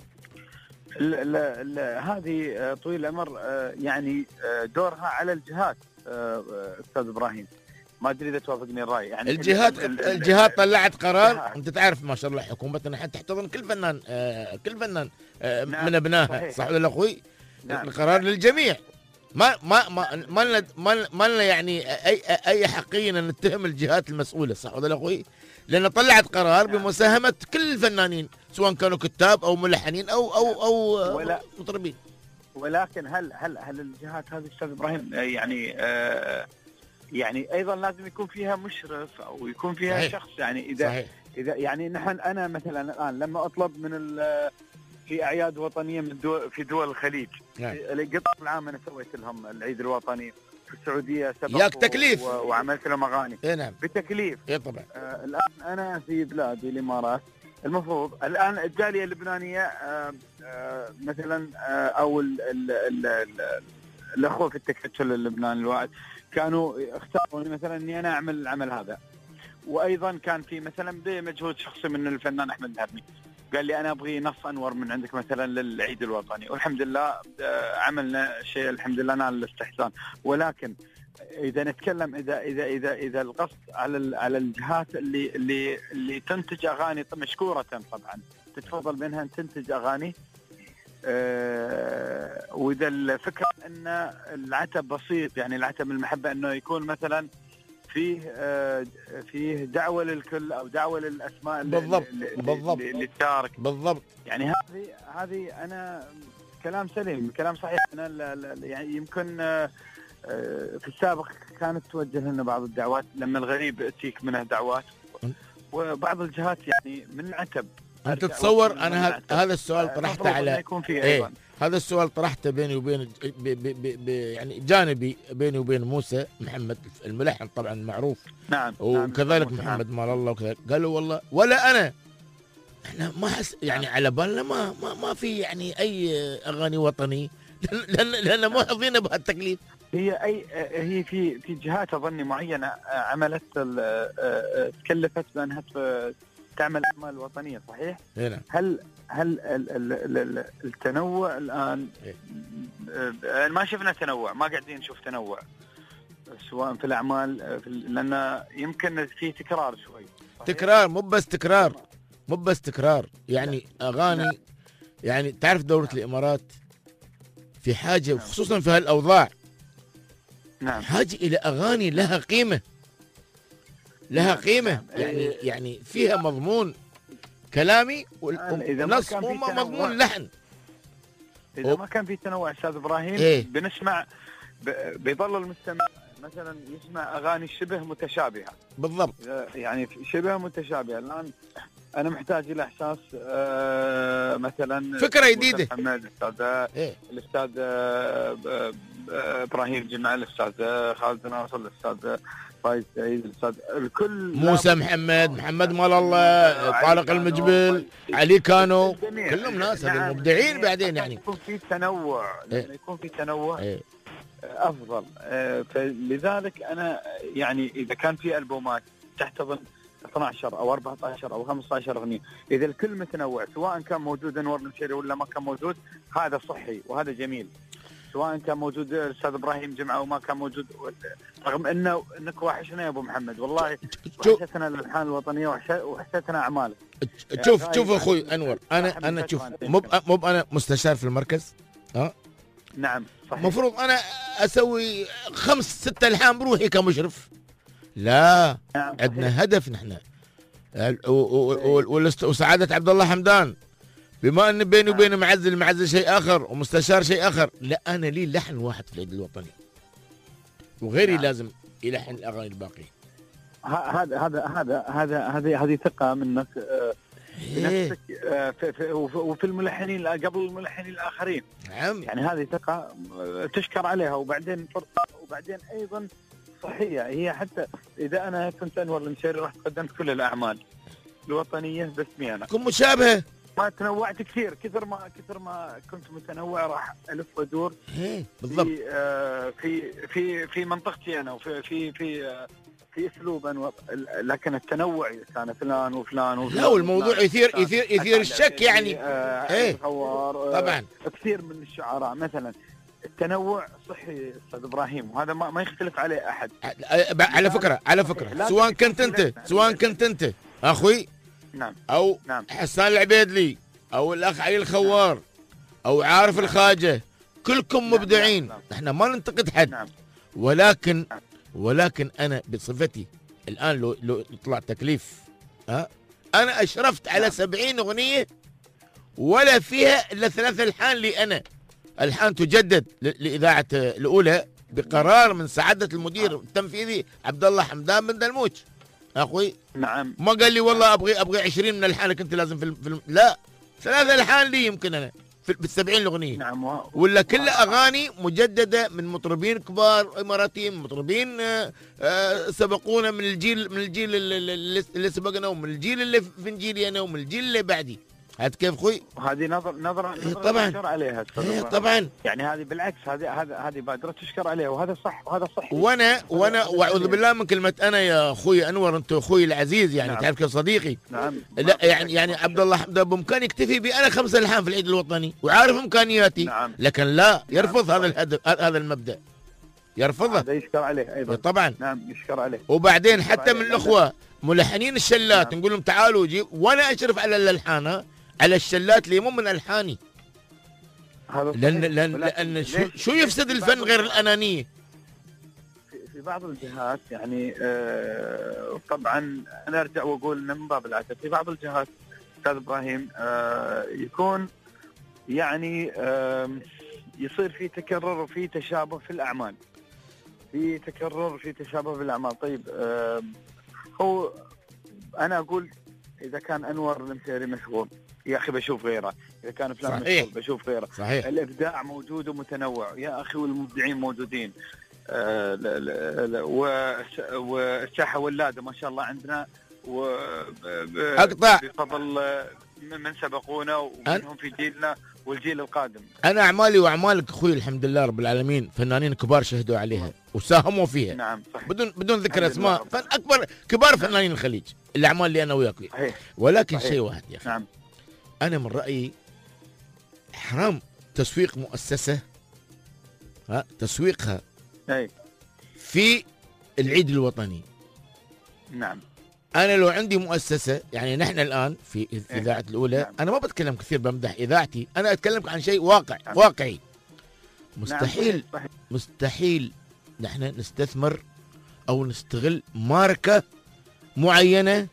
ال ال هذه طويل العمر يعني دورها على الجهات استاذ ابراهيم، ما ادري اذا توافقني الراي. يعني الجهات الجهات طلعت قرار. انت تعرف ما شاء الله حكومتنا حتى تحتضن كل فنان، آه كل فنان آه نعم. من ابنائها. صحيح, صح ولا اخوي؟ نعم. القرار للجميع. ما ما ما ما لنا ما لنا يعني اي اي حقيه نتهم الجهات المسؤوله، صح ولا اخوي؟ لان طلعت قرار نعم. بمساهمه كل الفنانين سواء كانوا كتاب او ملحنين او او او ولا مطربين. ولكن هل هل هل الجهات هذه استاذ ابراهيم يعني آه يعني ايضا لازم يكون فيها مشرف او يكون فيها صحيح. شخص يعني اذا صحيح. اذا يعني نحن انا مثلا الان لما اطلب من في اعياد وطنيه من دول في دول الخليج نعم. القطاع العام انا سويت لهم العيد الوطني في السعوديه سبق ياك تكليف وعملت لهم اغاني. اي نعم بتكليف. اي طبعا. آه الان انا في بلادي الامارات المفروض الان الجاليه اللبنانيه آه آه مثلا آه او ال ال ال ال الاخوه في التكتل اللبناني الواحد كانوا اختاروني مثلا اني انا اعمل العمل هذا، وايضا كان في مثلا بمجهود شخصي من الفنان احمد الهرمي، قال لي انا ابغي نص انور من عندك مثلا للعيد الوطني، والحمد لله عملنا شيء الحمد لله نال الاستحسان. ولكن اذا نتكلم اذا اذا اذا اذا القصد على على الجهات اللي اللي اللي تنتج اغاني مشكوره طبعا تتفضل منها ان تنتج اغاني، أه واذا الفكره ان العتب بسيط، يعني العتب المحبه انه يكون مثلا فيه أه فيه دعوه للكل او دعوه للاسماء بالضبط بالضبط اللي تشارك بالضبط. يعني هذه هذه انا كلام سليم كلام صحيح. انا يعني يمكن أه في السابق كانت توجه لنا بعض الدعوات لما الغريب تيك منه دعوات، وبعض الجهات يعني من عتب. انت تتصور انا هذا السؤال طرحته على ايه هذا السؤال طرحته بيني وبين بي بي بي يعني جانبي بيني وبين موسى محمد الملحن طبعا معروف. نعم. وكذلك نعم. محمد مال الله وكذلك. قالوا والله ولا انا احنا ما حس يعني على بالنا ما ما, ما في يعني اي اغاني وطني لان لان مو حظينا بهالتكليف. هي اي هي في في جهات اظني معينه عملت تكلفت بانها تعمل اعمال وطنيه صحيح؟ هنا. هل هل التنوع الان إيه؟ ما شفنا تنوع، ما قاعدين نشوف تنوع سواء في الاعمال في لان يمكن في تكرار شوي. تكرار مو بس تكرار مو بس تكرار يعني اغاني نعم. يعني تعرف دوله الامارات في حاجه نعم. خصوصا في هالاوضاع نعم. حاجه الى اغاني لها قيمه لها قيمة يعني يعني فيها مضمون كلامي ونص مضمون لحن. إذا ما كان في تنوع أستاذ إبراهيم إيه؟ بنسمع بيظل المستمع مثلا يسمع أغاني شبه متشابهة. بالضبط. يعني شبه متشابهة. الآن انا محتاج الى احساس آه مثلا فكره جديده. محمد الاستاذ إيه؟ الاستاذ آه آه ابراهيم جمعه، الاستاذ خالد ناصر، الاستاذ فايز سعيد، الاستاذ الكل، موسى محمد، محمد مال الله، طارق المجبل، علي كانو، كلهم ناس نعم. مبدعين بعدين يعني. يكون في تنوع، لما إيه؟ يكون في تنوع إيه؟ افضل. فلذلك انا يعني اذا كان في البومات تحتضن اثنا عشر او أربعة عشر او خمسة عشر اغنيه، اذا الكل متنوع سواء كان موجود انور المشيري ولا ما كان موجود، هذا صحي وهذا جميل. سواء كان موجود الاستاذ ابراهيم جمعه او ما كان موجود، رغم انه انك وحشنا يا ابو محمد، والله وحشتنا الالحان الوطنيه وحشتنا اعمالك. شوف شوف اخوي انور، انا انا شوف مو مو انا مستشار في المركز، ها؟ نعم صحيح. المفروض انا اسوي خمس ست الحان بروحي كمشرف. لا، نعم عندنا هدف نحن، وسعاده عبد الله حمدان، بما ان بيني وبين معزل معزل شيء اخر ومستشار شيء اخر، لا انا لي لحن واحد في العيد الوطني وغيري نعم. لازم يلحن الاغاني الباقيه. هذا هذا هذا هذا هذه هذه ثقه منك بنفسك وفي الملحنين قبل الملحنين الاخرين. نعم، يعني هذه ثقه تشكر عليها، وبعدين فرصه، وبعدين ايضا صحيه. هي حتى اذا انا كنت انور المشيري رحت قدمت كل الاعمال الوطنيه باسمي انا، تكون مشابهه، ما تنوعت كثير، كثر ما كثر ما كنت متنوع راح الف وادور بالضبط في آه في في في منطقتي انا، وفي في في آه في اسلوب انور، لكن التنوع كان فلان وفلان وفلان. لا، والموضوع يثير يثير يثير الشك يعني. آه ايه آه طبعا. كثير من الشعراء مثلا التنوع صحي استاذ ابراهيم، وهذا ما, ما يختلف عليه احد. على فكره على فكره سواء كنت انت سواء كنت انت اخوي نعم او نعم. حسان العبيدلي او الاخ علي الخوار او عارف نعم. الخاجه، كلكم نعم. مبدعين. نعم. احنا ما ننتقد حد. نعم. ولكن نعم. ولكن انا بصفتي الان لو لو طلع تكليف، ها انا اشرفت على سبعين اغنيه ولا فيها الا ثلاث الحان لي انا، الحان تجدد لاذاعه الاولى بقرار من سعاده المدير التنفيذي عبد الله حمدان بن دلموج اخوي. نعم. ما قال لي والله ابغي ابغي عشرين من الحان كنت لازم في, الم... لا، ثلاث الحان لي يمكن انا في بالسبعين الاغنيه. نعم. و... ولا كلها اغاني مجدده من مطربين كبار اماراتيين، مطربين آآ آآ سبقونا من الجيل من الجيل اللي, اللي سبقنا، ومن الجيل اللي في جيلي انا، ومن الجيل اللي بعدي. هاد كيف اخوي؟ هذه نظر نظره إيه طبعا تشكر عليها إيه طبعا. يعني هذه بالعكس، هذه هذه هذه بادره تشكر عليها، وهذا صح وهذا صح. وانا وانا واعوذ بالله من كلمه انا يا اخوي انور، انت اخوي العزيز يعني. نعم. تعرف كيف صديقي. نعم. لا يعني يعني عبد الله حمدان بامكان يكتفي بي انا خمس الحان في العيد الوطني وعارف امكانياتي. نعم. لكن لا يرفض. نعم. هذا الهدف، هذا المبدا يرفضه. هذا يشكر عليه ايضا طبعا. نعم يشكر عليه. وبعدين حتى من الاخوه ملحنين الشلات. نعم. نقول لهم تعالوا جيب، وانا اشرف على الالحان على الشلات اللي مو من الحاني. لان لان لان شو, شو يفسد الفن غير الانانيه؟ في, في بعض الجهات يعني آه طبعا انا ارجع واقول من باب العسل، في بعض الجهات استاذ ابراهيم آه يكون يعني آه يصير في تكرر وفي تشابه في الاعمال، في تكرر في تشابه في الاعمال. طيب آه هو انا اقول اذا كان انور المشيري مشغول يا اخي بشوف غيره، اذا كان فلان مشغول بشوف غيره. صحيح. الابداع موجود ومتنوع يا اخي، والمبدعين موجودين. آه لا لا لا والساحه ولاده ما شاء الله عندنا، و اقطع بفضل من سبقونا ومنهم في جيلنا والجيل القادم. انا اعمالي واعمالك اخوي الحمد لله رب العالمين فنانين كبار شهدوا عليها وساهموا فيها. نعم صحيح. بدون بدون ذكر اسماء، فن اكبر كبار فنانين الخليج الاعمال اللي انا وياك. ولكن شيء واحد يا اخي. نعم. انا من رايي حرام تسويق مؤسسه، ها تسويقها أي. في العيد الوطني. نعم. انا لو عندي مؤسسه، يعني نحن الان في اذاعه الاولى. نعم. انا ما بتكلم كثير بمدح اذاعتي، انا اتكلم عن شيء واقع. نعم. واقعي. مستحيل. نعم. مستحيل نحن نستثمر او نستغل ماركه معينه،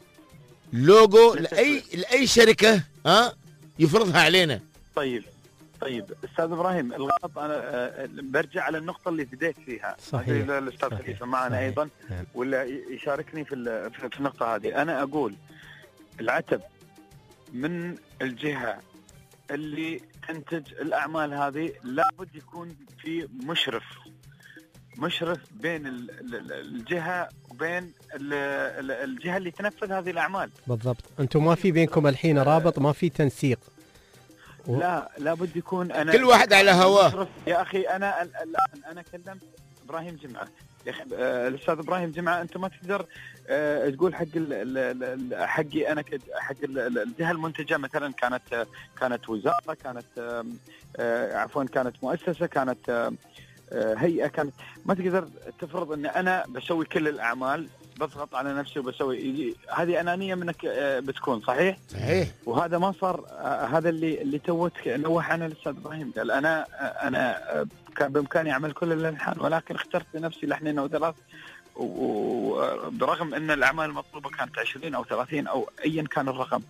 لوجو لاي لاي شركه ها يفرضها علينا. طيب طيب استاذ ابراهيم، الغلط انا برجع على النقطه اللي بديت فيها. صحيح. الاستاذ خليفه معنا ايضا ولا يشاركني في في النقطه هذه. انا اقول العتب من الجهة اللي تنتج الأعمال هذه لابد يكون في مشرف مشرف بين ال- ال- الجهة وبين ال- ال- الجهة اللي تنفذ هذه الأعمال. بالضبط. انتم ما في بينكم الحين رابط، ما في تنسيق. و- لا لابد يكون أنا كل واحد على هواه. مشرف. يا أخي أنا ال- الآن أنا كلمت إبراهيم جمعة، يا أخي آه، الأستاذ إبراهيم جمعة أنت ما تقدر آه، تقول حق ال- ال- ال- حقي أنا كد- حق ال- ال- الجهة المنتجة مثلا كانت آه، كانت وزارة، كانت آم، آه، عفوا كانت مؤسسة، كانت آم، آه، هيئة، كانت ما تقدر تفرض أن أنا بسوي كل الأعمال، بضغط على نفسي وبسوي يجي- هذه أنانية منك آه، بتكون صحيح؟ صحيح. وهذا ما صار. آه، هذا اللي اللي توت نوح عنه الاستاذ ابراهيم، قال انا آه، انا آه، كان بامكاني اعمل كل الالحان ولكن اخترت لنفسي لحنين او ثلاث، وبرغم ان الاعمال المطلوبه كانت عشرين او ثلاثين او ايا كان الرقم.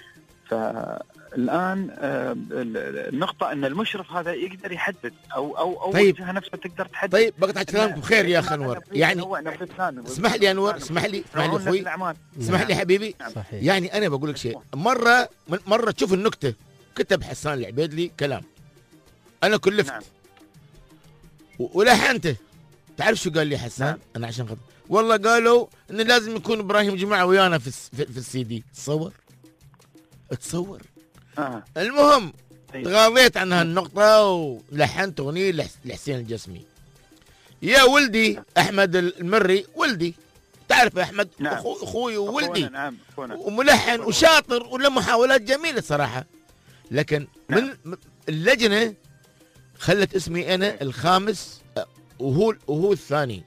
فالان آه، النقطه ان المشرف هذا يقدر يحدد او او او طيب. الجهه نفسها تقدر تحدد. طيب بقطع كلامك بخير يا اخي انور. يعني اسمح اسمح لي انور، اسمح لي اسمح لي اخوي، اسمح لي حبيبي. صحيح. يعني انا بقول لك شيء، مره مره تشوف النكته، كتب حسان العبيدلي كلام، انا كلفت نعم. و- ولحنته. تعرف شو قال لي حسان؟ نعم. انا عشان خاطر والله قالوا انه لازم يكون ابراهيم جماعه ويانا في الس- في, في السي دي. تصور تصور آه. المهم طيب. تغاضيت عن هالنقطه ولحنت اغنيه لح- لحسين الجسمي. يا ولدي احمد المري، ولدي تعرف يا احمد، نعم. أخو اخوي وولدي، أخونا، نعم أخونا. وملحن وشاطر وله محاولات جميله صراحه، لكن نعم. من من اللجنه خلت اسمي انا الخامس أه، وهو وهو الثاني.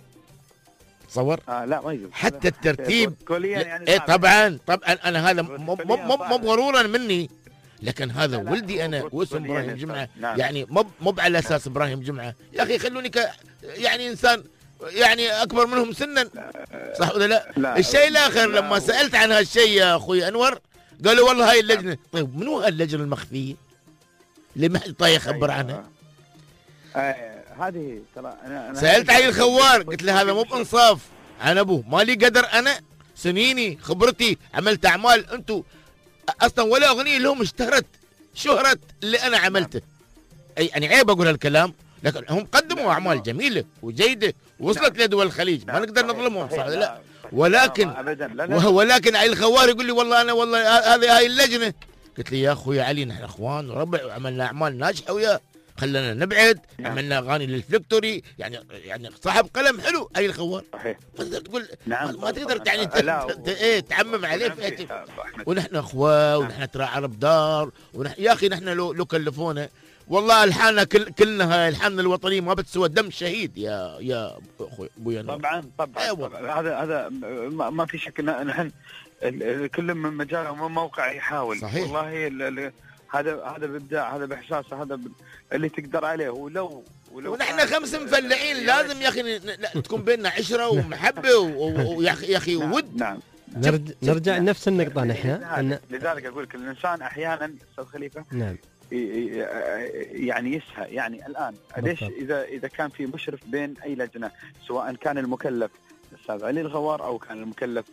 تصور آه لا ما يجوز. حتى الترتيب. كليا يعني ايه صعب. طبعا طبعا انا هذا مو مو كلياً مو صعب. مو غرورا مني، لكن هذا لا، لا، ولدي انا هو واسم كلياً ابراهيم يصح. جمعه. نعم. يعني مو مو على اساس ابراهيم جمعه، يا اخي خلوني ك يعني انسان يعني اكبر منهم سنا، صح ولا لا؟ لا. الشيء الاخر لا، لما هو- سالت عن هالشيء يا اخوي انور قالوا والله هاي اللجنه. طيب منو هاللجنه المخفيه اللي ما حد طايق يخبر عنها؟ آه، هذه ترى انا أنا سالت علي الخوار قلت له هذا مو بانصاف عن ابوه، مالي قدر انا سنيني خبرتي عملت اعمال، انتم اصلا ولا اغنيه لهم اشتهرت شهرة اللي انا عملته. اي يعني عيب اقول هالكلام، لكن هم قدموا اعمال جميله وجيده ووصلت لدول الخليج، ما نقدر نظلمهم صح ولا لا؟ ولكن ابدا لا لا. وهو ولكن علي الخوار يقول لي والله انا والله ه- هذه هاي اللجنه. قلت لي يا اخوي علي نحن اخوان وربع وعملنا اعمال ناجحه وياه، خلنا نبعد، نعم. عملنا اغاني للفلكتوري، يعني يعني صاحب قلم حلو علي الخوار. صحيح. ما تقدر تقول نعم. ما- ما تقدر يعني ت- لا، ت- ايه تعمم عليه نعم، في أتف. آه، أحمد. ونحن اخوه ونحن ترى عرب دار ونحن يا اخي نحن لو لو كلفونا والله الحاننا كل كلنا هاي الحاننا الوطنيه ما بتسوى دم شهيد يا يا اخوي ابويا نور. طبعا طبعا, أيوة. طبعاً. هذا هذا ما ما في شك ان نحن ال- ال- كل من مجال ومن موقع يحاول. صحيح. والله ال- ال- هذا هذا بابداع، هذا باحساسه، هذا ب- اللي تقدر عليه. ولو ولو ونحن كان- خمس مفلعين لازم يا اخي ن- ن- تكون بيننا عشره ومحبه و- و- ويا اخي يا اخي نعم، ود. نعم. نرجع, نرجع لنفس النقطة نحن أن لذلك, لذلك اقول لك الانسان احيانا استاذ خليفه نعم ي- ي- يعني يسهى. يعني الان ليش بالضبط. اذا اذا كان في مشرف بين اي لجنه، سواء كان المكلف الاستاذ علي الغوار او كان المكلف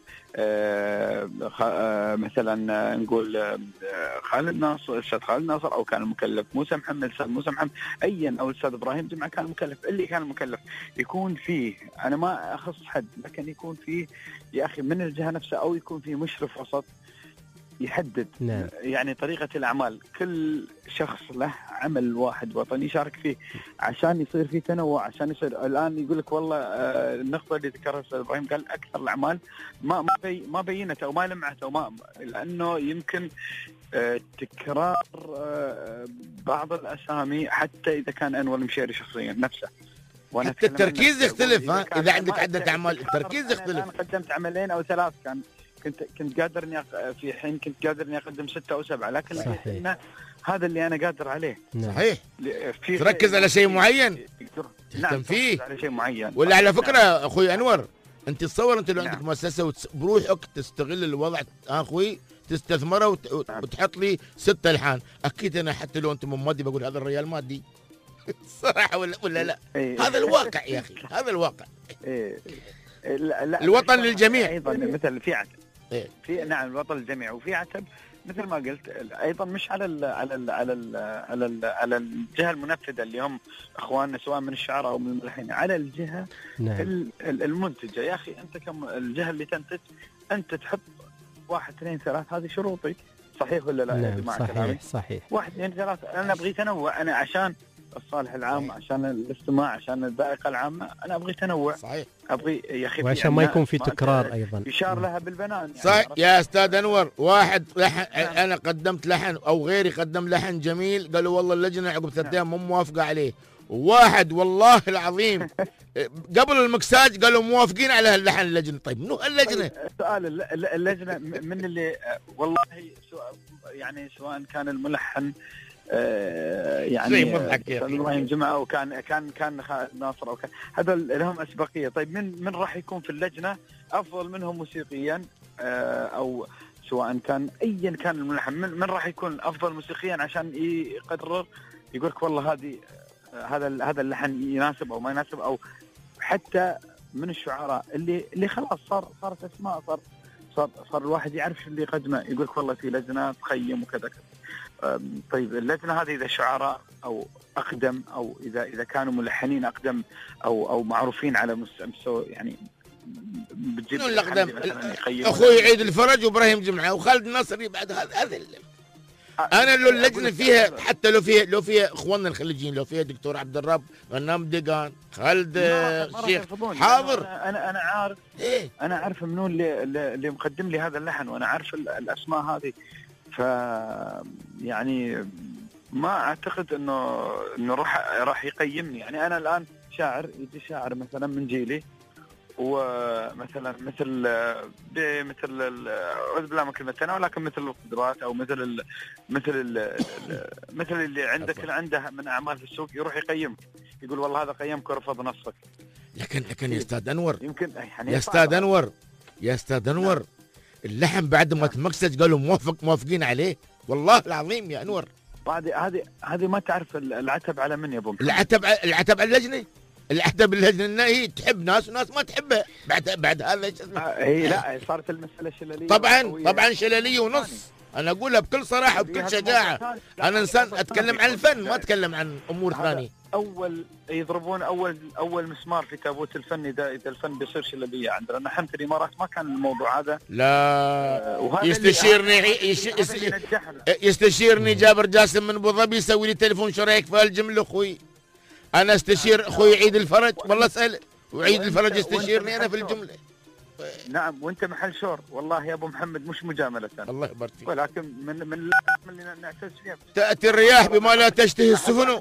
آه، خ- آه، مثلا آه، نقول آه، خالد ناصر، الاستاذ خالد ناصر، او كان المكلف موسى محمد، الاستاذ موسى محمد ايا، او الاستاذ ابراهيم جمعه كان المكلف، اللي كان المكلف يكون فيه، انا ما اخص حد، لكن يكون فيه يا اخي من الجهه نفسها، او يكون فيه مشرف وسط يحدد نعم. يعني طريقة الأعمال. كل شخص له عمل واحد وطني يشارك فيه عشان يصير فيه تنوع، عشان يصير الآن يقول لك والله آه النقطة اللي ذكرها الأستاذ إبراهيم قال أكثر الأعمال ما ما بي ما بينت أو ما لمعت أو ما، لأنه يمكن آه تكرار آه بعض الأسامي حتى إذا كان أنور المشيري شخصيا نفسه. وأنا حتى أتكلم التركيز عن- يختلف، ها؟ كان إذا عندك ما- عدة أعمال تكرار. التركيز أنا يختلف. الآن قدمت عملين أو ثلاث، كان كنت كنت قادر اني أق... في حين كنت قادر اني اقدم ستة او سبعة، لكن لقيت صحيح. إنه هذا اللي انا قادر عليه. نعم صحيح. ل- في تركز على شيء معين؟ تقدر- تهتم نعم، فيه؟ تركز على شيء معين. ولا على نعم. فكره اخوي انور، انت تصور انت لو نعم. عندك مؤسسه وتس- بروحك تستغل الوضع ها اخوي، تستثمره وت... نعم. وتحط لي ست الحان، اكيد انا حتى لو انت مو مادي بقول هذا الريال مادي. صراحه ولا ولا لا؟ إيه. هذا الواقع يا اخي، هذا الواقع. إيه. لا لا الوطن للجميع. ايضا مثل في عدل إيه. في نعم الوطن الجميع، وفي عتب مثل ما قلت ايضا مش على ال على ال على ال على ال على الجهه المنفذه اللي هم اخواننا سواء من الشعراء او من الملحنين، على الجهه نعم. ال- المنتجه. يا اخي انت كم الجهه اللي تنتج انت تحط واحد اثنين ثلاث، هذه شروطي، صحيح ولا لا؟ نعم مع صحيح كلامي؟ صحيح. واحد اثنين ثلاث، انا ابغي تنوع، انا عشان الصالح العام، صحيح. عشان الاستماع، عشان الذائقه العامه، انا ابغي تنوع، صحيح. ابغي يا اخي وعشان ما يكون في تكرار ايضا. يشار لها بالبنان يعني. صحيح يا استاذ انور. واحد لحن انا قدمت لحن او غيري قدم لحن جميل، قالوا والله اللجنه عقب ثلاث ايام مو موافقه عليه. وواحد والله العظيم قبل المكساج قالوا موافقين على هاللحن اللجنه. طيب منو اللجنه؟ سؤال اللجنه من اللي والله يعني سواء كان الملحن يعني ابراهيم جمعه او كان كان كان ناصر او كان هذا لهم اسبقيه. طيب من من راح يكون في اللجنه افضل منهم موسيقيا او سواء كان ايا كان الملحن، من, من راح يكون افضل موسيقيا عشان يقرر يقول لك والله هذه هذا هذا اللحن يناسب او ما يناسب، او حتى من الشعراء اللي اللي خلاص صار صارت اسماء، صار صار صار الواحد يعرف اللي يقدمه، يقول لك والله في لجنه تقيم وكذا كذا. طيب اللجنه هذه اذا شعراء او اقدم، او اذا اذا كانوا ملحنين اقدم او او معروفين على مستوى يعني بتجيب الاقدم اخوي عيد الفرج وابراهيم جمعه وخالد الناصري بعد هذا هذا انا لو اللجنه فيها حتى لو فيها لو فيها اخواننا الخليجيين، لو فيها دكتور عبد الرب، غنام ديقان، خالد شيخ حاضر، انا انا عارف إيه؟ انا عارف منو اللي اللي مقدم لي هذا اللحن، وانا عارف الاسماء هذه، ف يعني ما اعتقد انه انه راح راح يقيمني. يعني انا الان شاعر، يجي شاعر مثلا من جيلي ومثلا مثل بمثل اعوذ بالله من كلمه انا، ولكن مثل القدرات او مثل ال مثل ال مثل اللي عندك اللي عنده من اعمال في السوق، يروح يقيمك يقول والله هذا قيمك ورفض نصك. لكن لكن يا استاذ انور يمكن يعني يا استاذ انور يا استاذ انور اللحن بعد ما تمكسج قالوا موافق موافقين عليه، والله العظيم يا انور. هذه هذه هذه ما تعرف العتب على من يا ابو محمد؟ العتب العتب على اللجنه، العتب اللجنه انها هي تحب ناس وناس ما تحبها. بعد بعد هذا ايش اسمه؟ هي لا صارت المساله شلاليه طبعا طبعا شلاليه ونص. انا اقولها بكل صراحه وبكل شجاعه، انا انسان اتكلم عن الفن ما اتكلم عن امور ثانيه. اول يضربون اول اول مسمار في تابوت الفن اذا اذا الفن بيصير شلاليه عندنا. نحن في الامارات ما كان الموضوع هذا. لا يستشيرني يش... يستشيرني جابر جاسم من ابو ظبي يسوي لي تليفون شو رايك في هالجمله اخوي؟ انا استشير اخوي عيد الفرج، والله اسال وعيد الفرج يستشيرني انا في الجمله. نعم وانت محل شور والله يا ابو محمد، مش مجامله الله يبارك فيك، ولكن من من اللي نعتز فيها تاتي الرياح بما لا تشتهي السفن.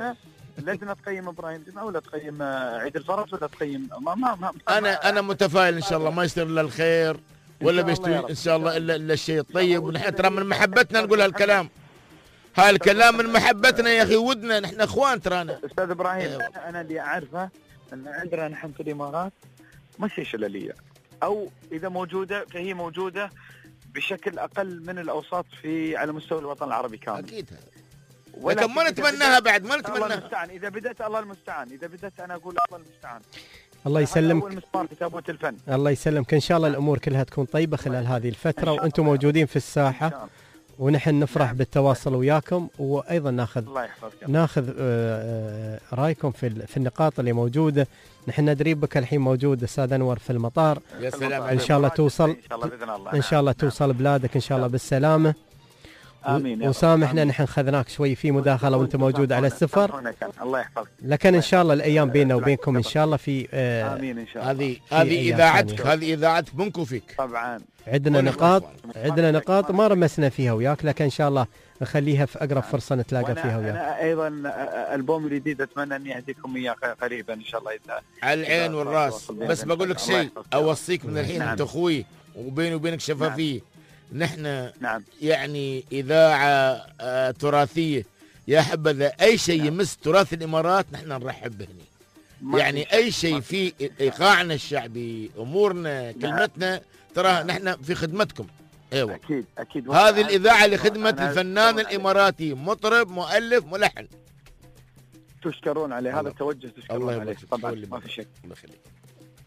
لجنه تقيم ابراهيم جمعه ولا تقيم عيد الفرج ولا تقيم ما ما, ما انا انا متفائل ان شاء الله ما يصير الا الخير ولا بيستوي ان شاء الله الا الا الشيء الطيب. ونحن ترى من محبتنا نقول هالكلام، هالكلام من محبتنا يا اخي، ودنا نحن اخوان ترانا. استاذ ابراهيم أيوة. انا اللي اعرفه ان عندنا نحن في الامارات مش شلاليه، او اذا موجوده فهي موجوده بشكل اقل من الاوساط في على مستوى الوطن العربي كامل. اكيد لكن ما نتمناها بعد، ما نتمناها. الله المستعان، اذا بدأت الله المستعان، اذا بدأت انا اقول الله المستعان. الله يسلمك. اول مسمار في تابوت الفن. الله يسلمك، ان شاء الله الامور كلها تكون طيبه خلال هذه الفتره وانتم موجودين في الساحه، ونحن نفرح نعم. بالتواصل وياكم، وايضا ناخذ الله يحفظك ناخذ رايكم في في النقاط اللي موجوده. نحن ندري بك الحين موجود استاذ انور في المطار. يا سلام، ان شاء الله توصل ان شاء الله باذن الله ان شاء الله توصل نعم. بلادك ان شاء الله بالسلامه. امين. وسامحنا نحن خذناك شوي في مداخله وانت موجود على السفر، الله يحفظك، لكن ان شاء الله الايام بيننا وبينكم ان شاء الله في آه امين ان شاء الله. هذه هذه اذاعتك، هذه اذاعتك منك وفيك طبعا. عندنا نقاط عندنا نقاط ما رمسنا فيها وياك، لكن ان شاء الله نخليها في اقرب فرصه نتلاقى فيها وياك. انا ايضا البوم الجديد اتمنى اني اهديكم اياه قريبا ان شاء الله. اذا على العين والراس، بس بقول لك شيء اوصيك من الحين، انت اخوي وبيني وبينك شفافيه. نحن نعم. يعني إذاعة آه تراثية يا حبذا، أي شيء يمس تراث الإمارات نحن نرحب به. يعني أي شيء في إيقاعنا الشعبي، أمورنا، كلمتنا، ترى نحن في خدمتكم. أيوة أكيد أكيد. هذه الإذاعة لخدمة الفنان الإماراتي، مطرب، مؤلف، ملحن. تشكرون عليه، هذا التوجه تشكرون عليه طبعا، ما في شك. الله يخليك.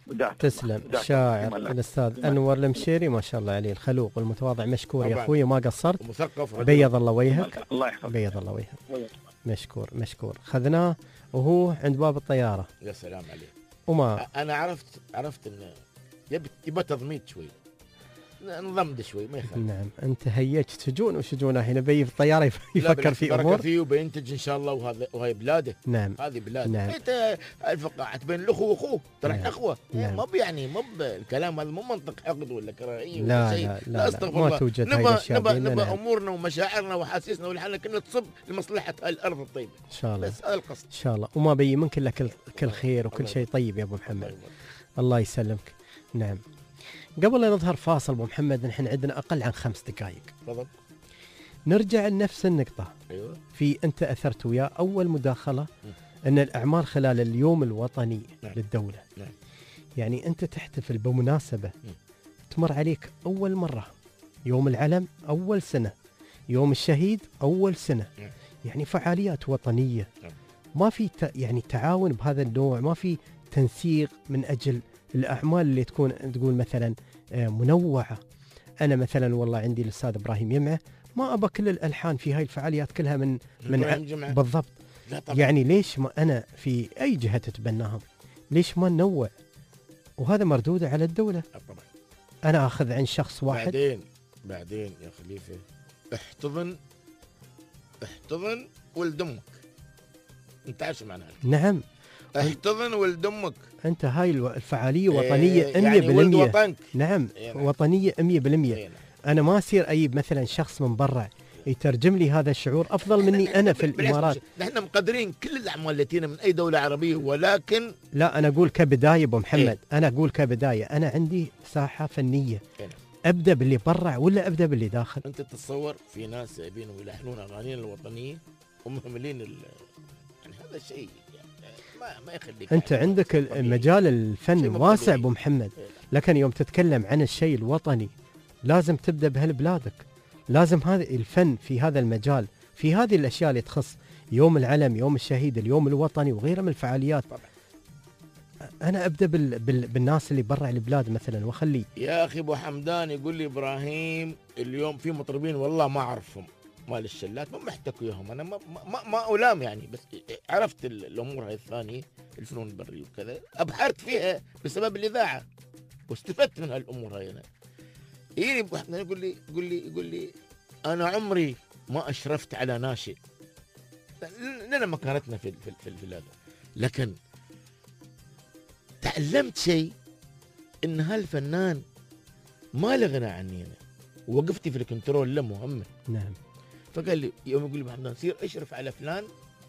ودعت تسلم. ودعت الشاعر الله. الأستاذ أنور المشيري ما شاء الله عليه، الخلوق والمتواضع، مشكور يا طبعاً. أخوي ما قصرت. ومثقف رجل. بيض الله وجهك، الله يحفظك. بيض الله وجهك. مشكور مشكور. خذناه وهو عند باب الطيارة يا سلام عليك. وما انا عرفت عرفت ان يبي يبى تضميد شوي، نضمد شوي ما يخالف. نعم. أنت هيجت سجون وسجونه هنا بي في الطيارة يف- لا يفكر بالعكس، في بركة أمور. فيه وبينتج ان شاء الله، وهذا وهي بلاده، نعم هذه بلاده. نعم. انت الفقاعات بين الاخو واخوه ترى نعم. اخوه. نعم. مو يعني مو الكلام هذا مو منطق حقد ولا كراهيه ولا لا شيء. لا لا, لا, استغفر ما الله. توجد هاي نبى الأشياء نبى بيننا. نبى نعم. امورنا ومشاعرنا واحاسيسنا والحالة كلها تصب لمصلحه الارض الطيبه. إن شاء الله بس هذا القصد. إن شاء الله. وما بي منك إلا كل كل خير وكل الله شيء طيب يا أبو الله محمد. يبارك. الله يسلمك. نعم. قبل لا نظهر فاصل أبو محمد، نحن عندنا أقل عن خمس دقائق. تفضل. نرجع لنفس النقطة ايوه في أنت أثرت وياه أول مداخلة، أن الأعمال خلال اليوم الوطني نعم. للدولة. نعم. يعني أنت تحتفل بمناسبة مم. تمر عليك أول مرة، يوم العلم أول سنة، يوم الشهيد أول سنة. نعم. يعني فعاليات وطنية. نعم. ما في ت... يعني تعاون بهذا النوع، ما في تنسيق من أجل الأعمال اللي تكون تقول مثلا آه، منوعة. أنا مثلا والله عندي الأستاذ إبراهيم يمعة، ما أبى كل الألحان في هاي الفعاليات كلها من من إبراهيم جمعة. بالضبط. لا طبعا. يعني ليش ما أنا في أي جهة تتبناهم ليش ما ننوع؟ وهذا مردودة على الدولة. طبعا. أنا أخذ عن شخص واحد. بعدين بعدين يا خليفه احتضن احتضن ولد امك. انت عارف شو معناها؟ نعم. احتضن ولد امك. أنت هاي الو- الفعالية وطنية إيه، يعني مية ولد بالمية. وطنك. نعم إيه نعم. وطنية مية بالمية. إيه نعم. أنا ما أصير أجيب مثلا شخص من برا يترجم لي هذا الشعور أفضل مني أنا في بالعكس، الإمارات. نحن مقدرين كل الاعمال اللي تينا من اي دوله عربيه، ولكن لا أنا أقول كبداية أبو محمد. إيه؟ أنا أقول كبداية أنا عندي ساحة فنية. إيه نعم. أبدأ باللي برا ولا أبدأ باللي داخل؟ انت تتصور في ناس يبينوا يلحنون اغانينا الوطنيه ومهملين ال... يعني هذا شيء يعني ما ما يخليك. أنت يعني عندك طبيعي. المجال الفن شيء واسع طبيعي. أبو محمد، إيه. لكن يوم تتكلم عن الشيء الوطني لازم تبدأ بهالبلادك. لازم هذا الفن في هذا المجال، في هذه الأشياء اللي تخص يوم العلم، يوم الشهيد، اليوم الوطني وغيرها من الفعاليات. طبعا. أنا أبدأ بال... بال... بالناس اللي برا البلاد مثلا وأخلي. يا اخي ابو حمدان يقول لي ابراهيم اليوم في مطربين والله ما اعرفهم مال الشلات ما محتك وياهم. انا ما ما, ما الام يعني، بس عرفت ال- الامور هاي الثانيه الفنون البريه وكذا، ابحرت فيها بسبب الاذاعه واستفدت من هالامور هاي. انا يجيني ابو حمدان يقول لي يقول لي يقول لي انا عمري ما اشرفت على ناشئ، لنا مكانتنا في في في, في هذا، لكن تعلمت شيء ان هالفنان ما له غنى عني انا، ووقفتي في الكنترول له مهمه. نعم. فقال لي يوم يقول لي ابو حمدان سير اشرف على فلان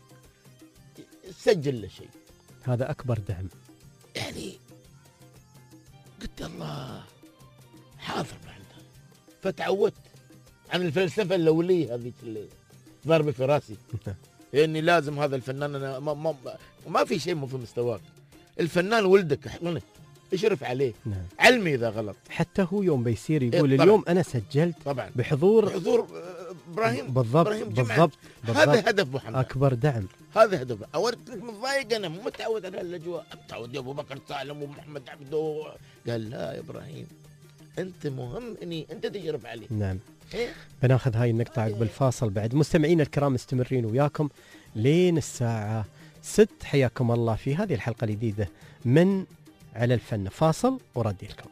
سجل له شيء، هذا أكبر دعم. يعني قلت الله حاضر ابو حمدان. فتعودت عن الفلسفه الاوليه هذيك اللي ضربه في راسي اني لازم هذا الفنان انا ما, ما, ما في شيء مو في مستواك. الفنان ولدك احضنه اشرف عليه، نعم. علمي اذا غلط. حتى هو يوم بيصير إيه يقول طبعاً. اليوم أنا سجلت طبعا بحضور حضور آه، ابراهيم بالضبط إبراهيم جمعة. بالضبط هذا بالضبط. هدف ابو حمدان، أكبر دعم. هذا هدف. اول كنت متضايق انا مو متعود على هالاجواء، متعود يا ابو بكر سالم ومحمد عبده. قال لا يا ابراهيم انت مهم اني انت تشرف عليه. نعم. إيه؟ بناخذ هاي النقطة عقب الفاصل. بعد مستمعينا الكرام مستمرين وياكم لين الساعة ست. حياكم الله في هذه الحلقة الجديدة من على الفن. فاصل وردي لكم.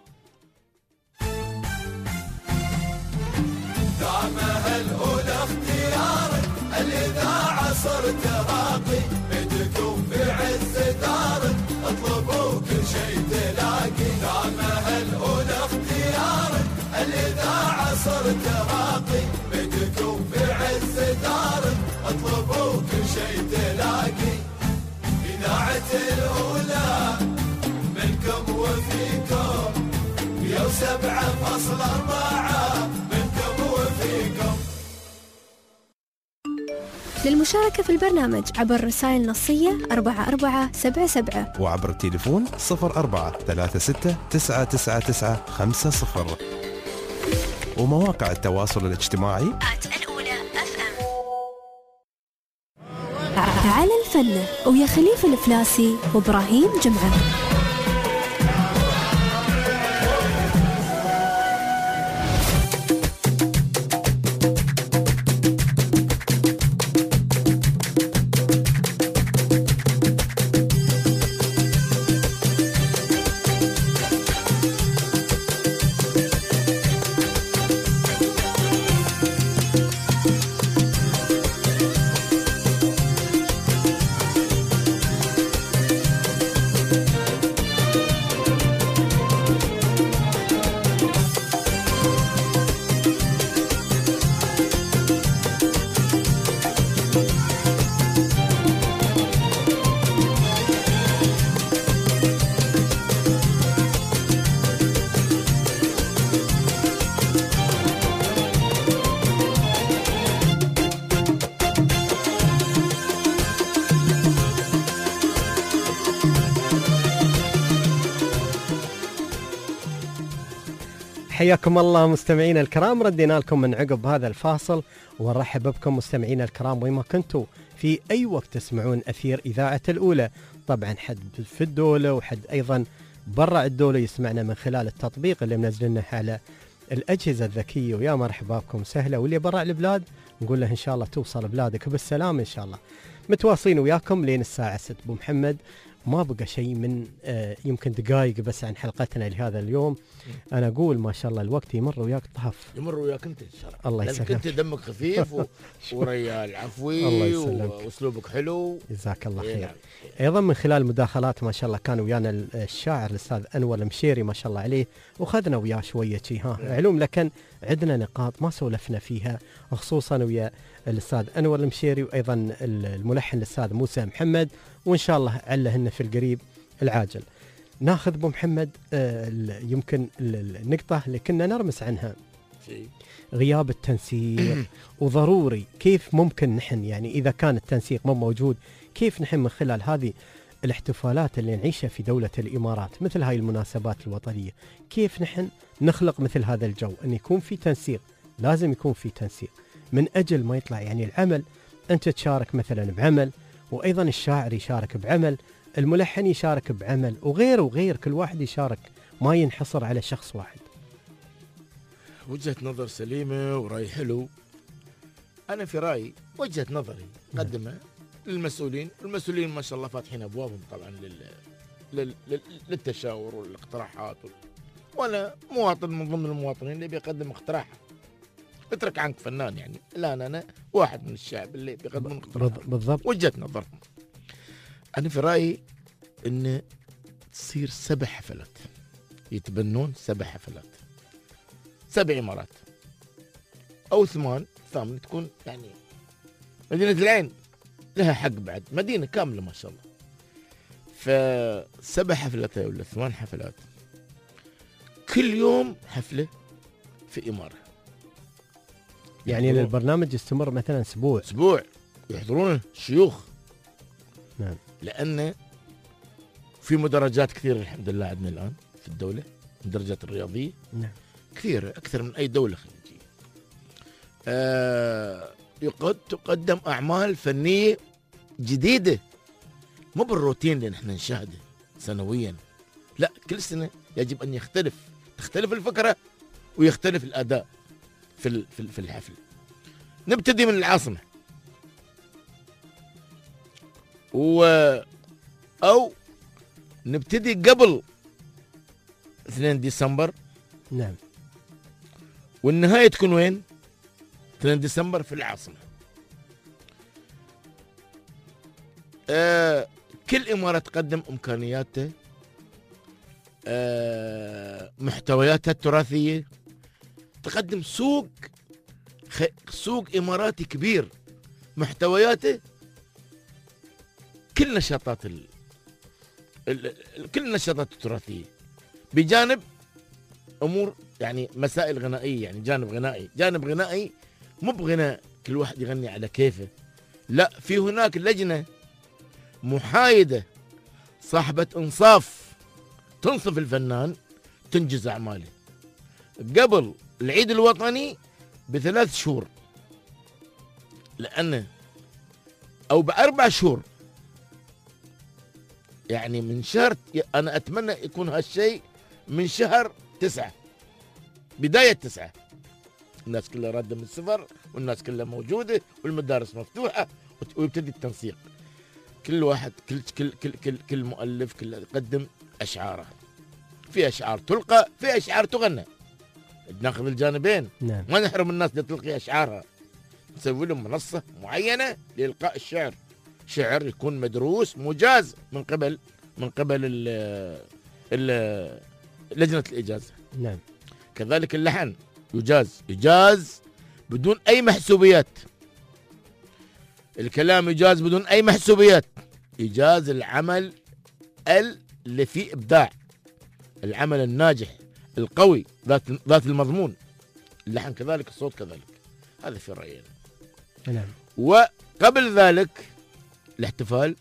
دعمها الأولى اختيارك، الإذاعة صرت راقي، بدكم في عز دارك، اطلبوا كل شيء تلاقي. دعمها الأولى اختيارك، الإذاعة صرت راقي، بدكم في عز دارك، اطلبوا كل شيء تلاقي. إذاعة الأولى منكم وفيكم، مية وسبعة فاصلة أربعة منكم وفيكم. للمشاركة في البرنامج عبر رسائل نصية أربعة أربعة سبعة سبعة وعبر التليفون صفر أربعة ثلاثة ستة تسعة تسعة تسعة خمسة صفر ومواقع التواصل الاجتماعي الأولى أف أم على الفن ويا خليفة الفلاسي وإبراهيم جمعة. حياكم الله مستمعينا الكرام، ردينا لكم من عقب هذا الفاصل ونرحب بكم مستمعينا الكرام وين ما كنتوا في أي وقت تسمعون أثير إذاعة الأولى. طبعا حد في الدولة وحد أيضا برا الدولة يسمعنا من خلال التطبيق اللي منزلناه على الأجهزة الذكية، ويا مرحبا بكم سهلة. واللي برا البلاد نقول له إن شاء الله توصل بلادك بالسلام إن شاء الله. متواصلين وياكم لين الساعة ستة. أبو محمد ما بقى شيء من آه يمكن دقائق بس عن حلقتنا لهذا اليوم. أنا أقول ما شاء الله الوقت يمر وياك طاف. يمر وياك أنت إن شاء الله. الله يسلمك. أنت دمك خفيف و... وريال عفوي الله يسلمك. وأسلوبك حلو. جزاك الله إيه خير. نعم. أيضا من خلال المداخلات ما شاء الله كان ويانا الشاعر الأستاذ أنور المشيري ما شاء الله عليه، وخذنا وياه شوية شي ها علوم، لكن عندنا نقاط ما سولفنا فيها خصوصا ويا الأستاذ أنور المشيري وأيضا الملحن الأستاذ موسى محمد، وإن شاء الله علهن في القريب العاجل. ناخذ ابو محمد آه يمكن النقطة اللي كنا نرمس عنها شيء. غياب التنسيق وضروري. كيف ممكن نحن يعني إذا كان التنسيق مو موجود كيف نحن من خلال هذه الاحتفالات اللي نعيشها في دولة الإمارات مثل هاي المناسبات الوطنية، كيف نحن نخلق مثل هذا الجو أن يكون في تنسيق؟ لازم يكون في تنسيق من أجل ما يطلع يعني العمل أنت تشارك مثلا بعمل، وأيضا الشاعر يشارك بعمل، الملحن يشارك بعمل، وغير وغير كل واحد يشارك، ما ينحصر على شخص واحد. وجهة نظر سليمة ورأي حلو. أنا في رأيي وجهة نظري قدمها للمسؤولين، والمسؤولين ما شاء الله فاتحين أبوابهم طبعا لل... لل... لل... للتشاور والاقتراحات وال... وأنا مواطن من ضمن المواطنين اللي بيقدم اقتراح. اترك عنك فنان يعني، لا أنا, أنا واحد من الشعب اللي بيقدمون اقتراحات. بالضبط. وجهة نظرهم. أنا في رأيي إن تصير سبع حفلات، يتبنون سبع حفلات، سبع إمارات أو ثمان ثامن، تكون يعني مدينة العين لها حق بعد، مدينة كاملة ما شاء الله. فسبع حفلات ولا ثمان حفلات، كل يوم حفلة في إمارة. يعني البرنامج يستمر مثلا أسبوع أسبوع يحضرون شيوخ. نعم. لأن في مدرجات كثيرة الحمد لله عندنا الآن في الدولة، المدرجات الرياضية نعم كثيرة أكثر من أي دولة خليجية. آه يقد تقدم أعمال فنية جديدة، مو بالروتين اللي نحن نشاهده سنويا، لا كل سنة يجب أن يختلف، تختلف الفكرة ويختلف الأداء في في الحفل. نبتدي من العاصمة و أو نبتدي قبل اثنين ديسمبر. نعم. والنهاية تكون وين؟ اثنين ديسمبر في العاصمة. آه كل إمارة تقدم إمكانياتها، آه محتوياتها التراثية، تقدم سوق خ... سوق إماراتي كبير، محتوياته كل نشاطات ال... ال... ال... كل النشاطات التراثية، بجانب أمور يعني مسائل غنائية، يعني جانب غنائي، جانب غنائي مو بغناء كل واحد يغني على كيفه، لا في هناك لجنة محايدة صاحبة إنصاف تنصف الفنان تنجز أعماله قبل العيد الوطني بثلاث شهور، لأنه أو بأربع شهور، يعني من شهر، أنا أتمنى يكون هالشيء من شهر تسعة، بداية تسعة، الناس كلها رادة من السفر والناس كلها موجودة والمدارس مفتوحة ويبتدي التنسيق. كل واحد كل كل كل كل, كل مؤلف كل يقدم أشعاره، في أشعار تلقى، في أشعار تغنى، ناخذ الجانبين. نعم. ما نحرم الناس اللي تلقي أشعارها، نسوي لهم منصة معينة لإلقاء الشعر، شعر يكون مدروس مجاز من قبل من قبل ال ال لجنة الإجازة. نعم. كذلك اللحن يجاز، يجاز بدون أي محسوبيات، الكلام يجاز بدون أي محسوبيات، يجاز العمل اللي فيه إبداع، العمل الناجح القوي ذات ذات المضمون، اللحن كذلك، الصوت كذلك. هذا في رأيي. نعم. وقبل ذلك الاحتفال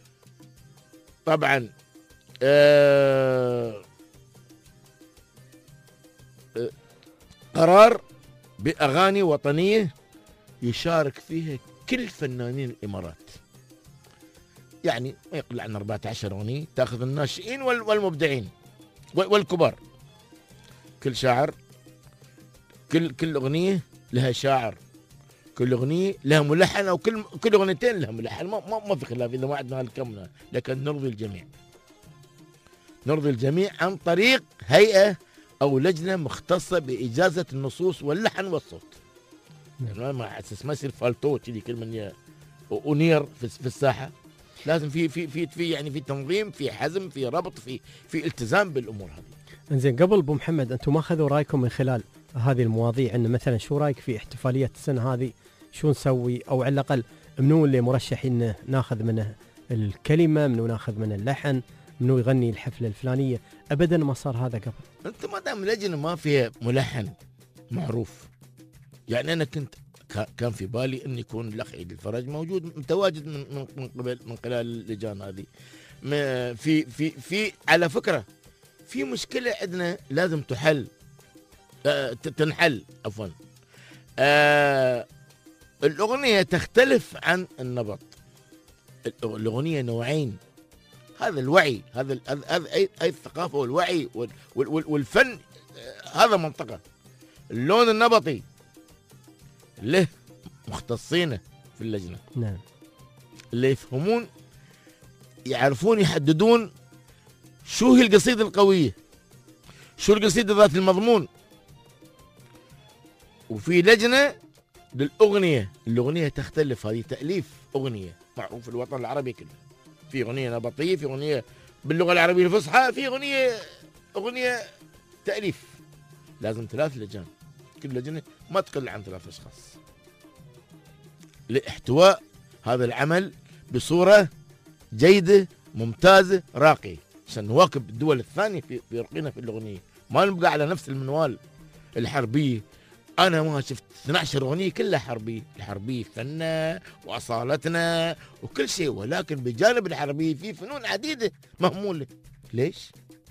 طبعا آه قرار بأغاني وطنية يشارك فيها كل فنانين الإمارات، يعني ما يقل عن أربعة عشر أغنية تأخذ الناشئين والمبدعين والكبار، كل شاعر، كل كل أغنية لها شاعر، كل أغنية لها ملحن، أو كل كل أغنيتين لها ملحن، ما ما, ما في خلاف إذا ما عندنا هالكم، لكن نرضي الجميع، نرضي الجميع عن طريق هيئة أو لجنة مختصة بإجازة النصوص واللحن والصوت. يعني ما أساس ما يصير فالتو كذي كل من أونير في, في الساحة، لازم في في في في يعني في تنظيم، في حزم، في ربط، في في التزام بالأمور هذه. انزين قبل ابو محمد، انتم ما اخذوا رايكم من خلال هذه المواضيع، ان مثلا شو رايك في احتفاليه السنه هذه، شو نسوي، او على الاقل منو اللي مرشح انه ناخذ منه الكلمه، منو ناخذ منه اللحن، منو يغني الحفله الفلانيه؟ ابدا ما صار هذا قبل. انت ما دام لجنه ما فيها ملحن معروف، يعني انا كنت كان في بالي ان يكون الاخ عيد الفرج موجود متواجد من من قبل من خلال اللجان هذه. في في في على فكره في مشكله عندنا لازم تحل، آه تنحل عفوا. آه الاغنيه تختلف عن النبط، الاغنيه نوعين، هذا الوعي، هذا هذا اي اي الثقافه والوعي والفن، هذا منطقه. اللون النبطي له مختصينه في اللجنه، نعم، اللي يفهمون يعرفون يحددون شو هي القصيده القويه، شو القصيده ذات المضمون. وفي لجنه للاغنيه، الاغنيه تختلف، هذه تاليف اغنيه معروف في الوطن العربي كله، في اغنيه نبطيه، في اغنيه باللغه العربيه الفصحى، في اغنيه اغنيه تاليف. لازم ثلاث لجان، كل لجنه ما تقل عن ثلاث اشخاص لاحتواء هذا العمل بصوره جيده ممتازه راقيه، عشان نواكب الدول الثانيه في في رقينا في الاغنيه، ما نبقى على نفس المنوال الحربيه. انا ما شفت اثنتي عشرة اغنيه كلها حربيه، الحربيه فننا واصالتنا وكل شيء، ولكن بجانب الحربيه في فنون عديده مهموله. ليش؟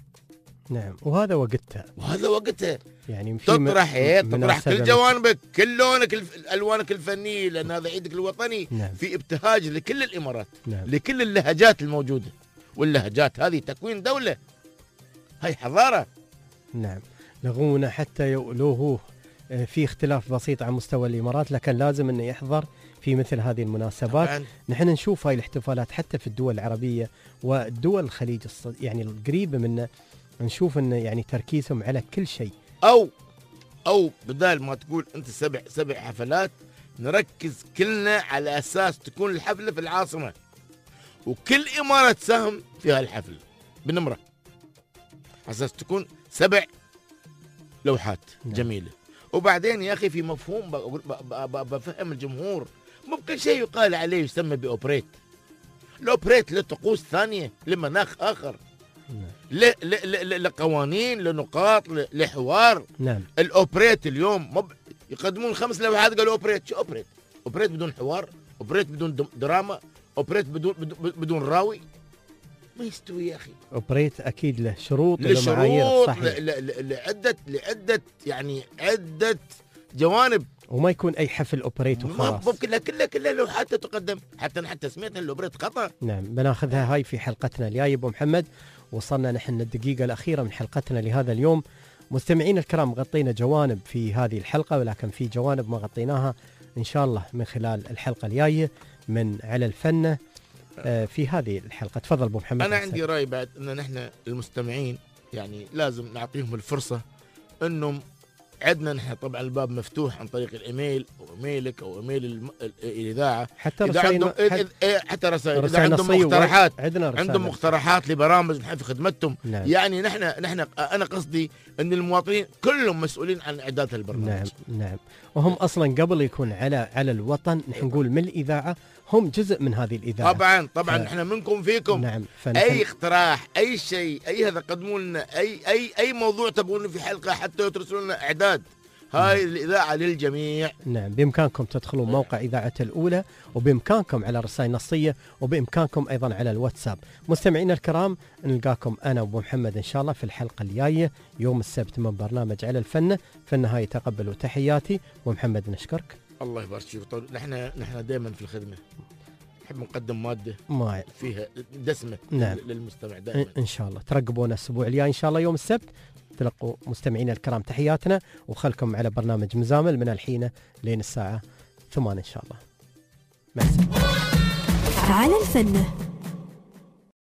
نعم، وهذا وقتها، وهذا وقتها يعني تطرح ايه تطرح كل جوانبك، كل لونك، الوانك الفنيه، لان هذا عيدك الوطني. نعم. في ابتهاج لكل الامارات، نعم، لكل اللهجات الموجوده، واللهجات هذه تكوين دوله، هاي حضاره. نعم، لغونا حتى يؤلوه في اختلاف بسيط عن مستوى الامارات، لكن لازم انه يحضر في مثل هذه المناسبات. طبعاً. نحن نشوف هاي الاحتفالات حتى في الدول العربية والدول الخليج يعني القريبة منا، نشوف انه يعني تركيزهم على كل شيء. او او بدال ما تقول انت سبع سبع حفلات، نركز كلنا على اساس تكون الحفله في العاصمه، وكل اماره تساهم في هالحفل بنمره، على اساس تكون سبع لوحات. نعم. جميله. وبعدين يا اخي في مفهوم بفهم الجمهور، مو بكل شيء يقال عليه يسمى باوبريت. الاوبريت له طقوس ثانيه، له مناخ اخر، له لقوانين، لنقاط، لحوار. نعم. الاوبريت اليوم مب... يقدمون خمس لوحات قالوا اوبريت. شو اوبريت؟ اوبريت بدون حوار، اوبريت بدون دراما، اوبريت بدون بدون راوي، ما يستوي يا اخي. اوبريت اكيد له شروط، له معايير، صحيح، لعده لعده يعني عده جوانب، وما يكون اي حفل اوبريت وخلاص. ما كلها كلها كلها لوحات تقدم، حتى حتى سميتها الاوبريت خطا. نعم، بناخذها هاي في حلقتنا الجايه ابو محمد. وصلنا نحن الدقيقه الاخيره من حلقتنا لهذا اليوم. مستمعين الكرام، غطينا جوانب في هذه الحلقه، ولكن في جوانب ما غطيناها ان شاء الله من خلال الحلقه الجايه من على الفن في هذه الحلقه. تفضل ابو محمد. انا عندي راي بعد، ان نحن المستمعين يعني لازم نعطيهم الفرصه، انهم عندنا نحن طبعا الباب مفتوح عن طريق الايميل او ايميلك او ايميل الم... الاذاعه، حتى رسائل، حتى رسائل اذا عندهم مقترحات، عندنا عندهم مقترحات لبرامج نحن في خدمتهم. نعم. يعني نحن نحن انا قصدي ان المواطنين كلهم مسؤولين عن اعداد البرنامج. نعم نعم، وهم اصلا قبل يكون على على الوطن، نحن نقول من الاذاعه، هم جزء من هذه الاذاعه. طبعا طبعا ف... نحن منكم فيكم. نعم. فنحن... اي اقتراح، اي شيء، اي هذا قدموا لنا، اي اي اي موضوع تبغون في حلقه، حتى ترسلوا لنا اعداد، هاي الإذاعة للجميع. نعم، بإمكانكم تدخلون موقع إذاعة الأولى، وبإمكانكم على رسائل نصية، وبإمكانكم أيضا على الواتساب. مستمعينا الكرام، نلقاكم أنا وأبو محمد إن شاء الله في الحلقة الجاية يوم السبت من برنامج على الفن. في النهاية تقبلوا تحياتي ومحمد، نشكرك. الله يبارك فيك. طيب نحن نحن دائما في الخدمة، نحب نقدم مادة ما فيها دسمة نعم. للمستمع دائما. إن شاء الله ترقبونا الأسبوع الجاي إن شاء الله يوم السبت. تلقوا مستمعينا الكرام تحياتنا، وخلكم على برنامج مزامل من الحين لين الساعة ثمانية إن شاء الله. مع السلامة. على الفن.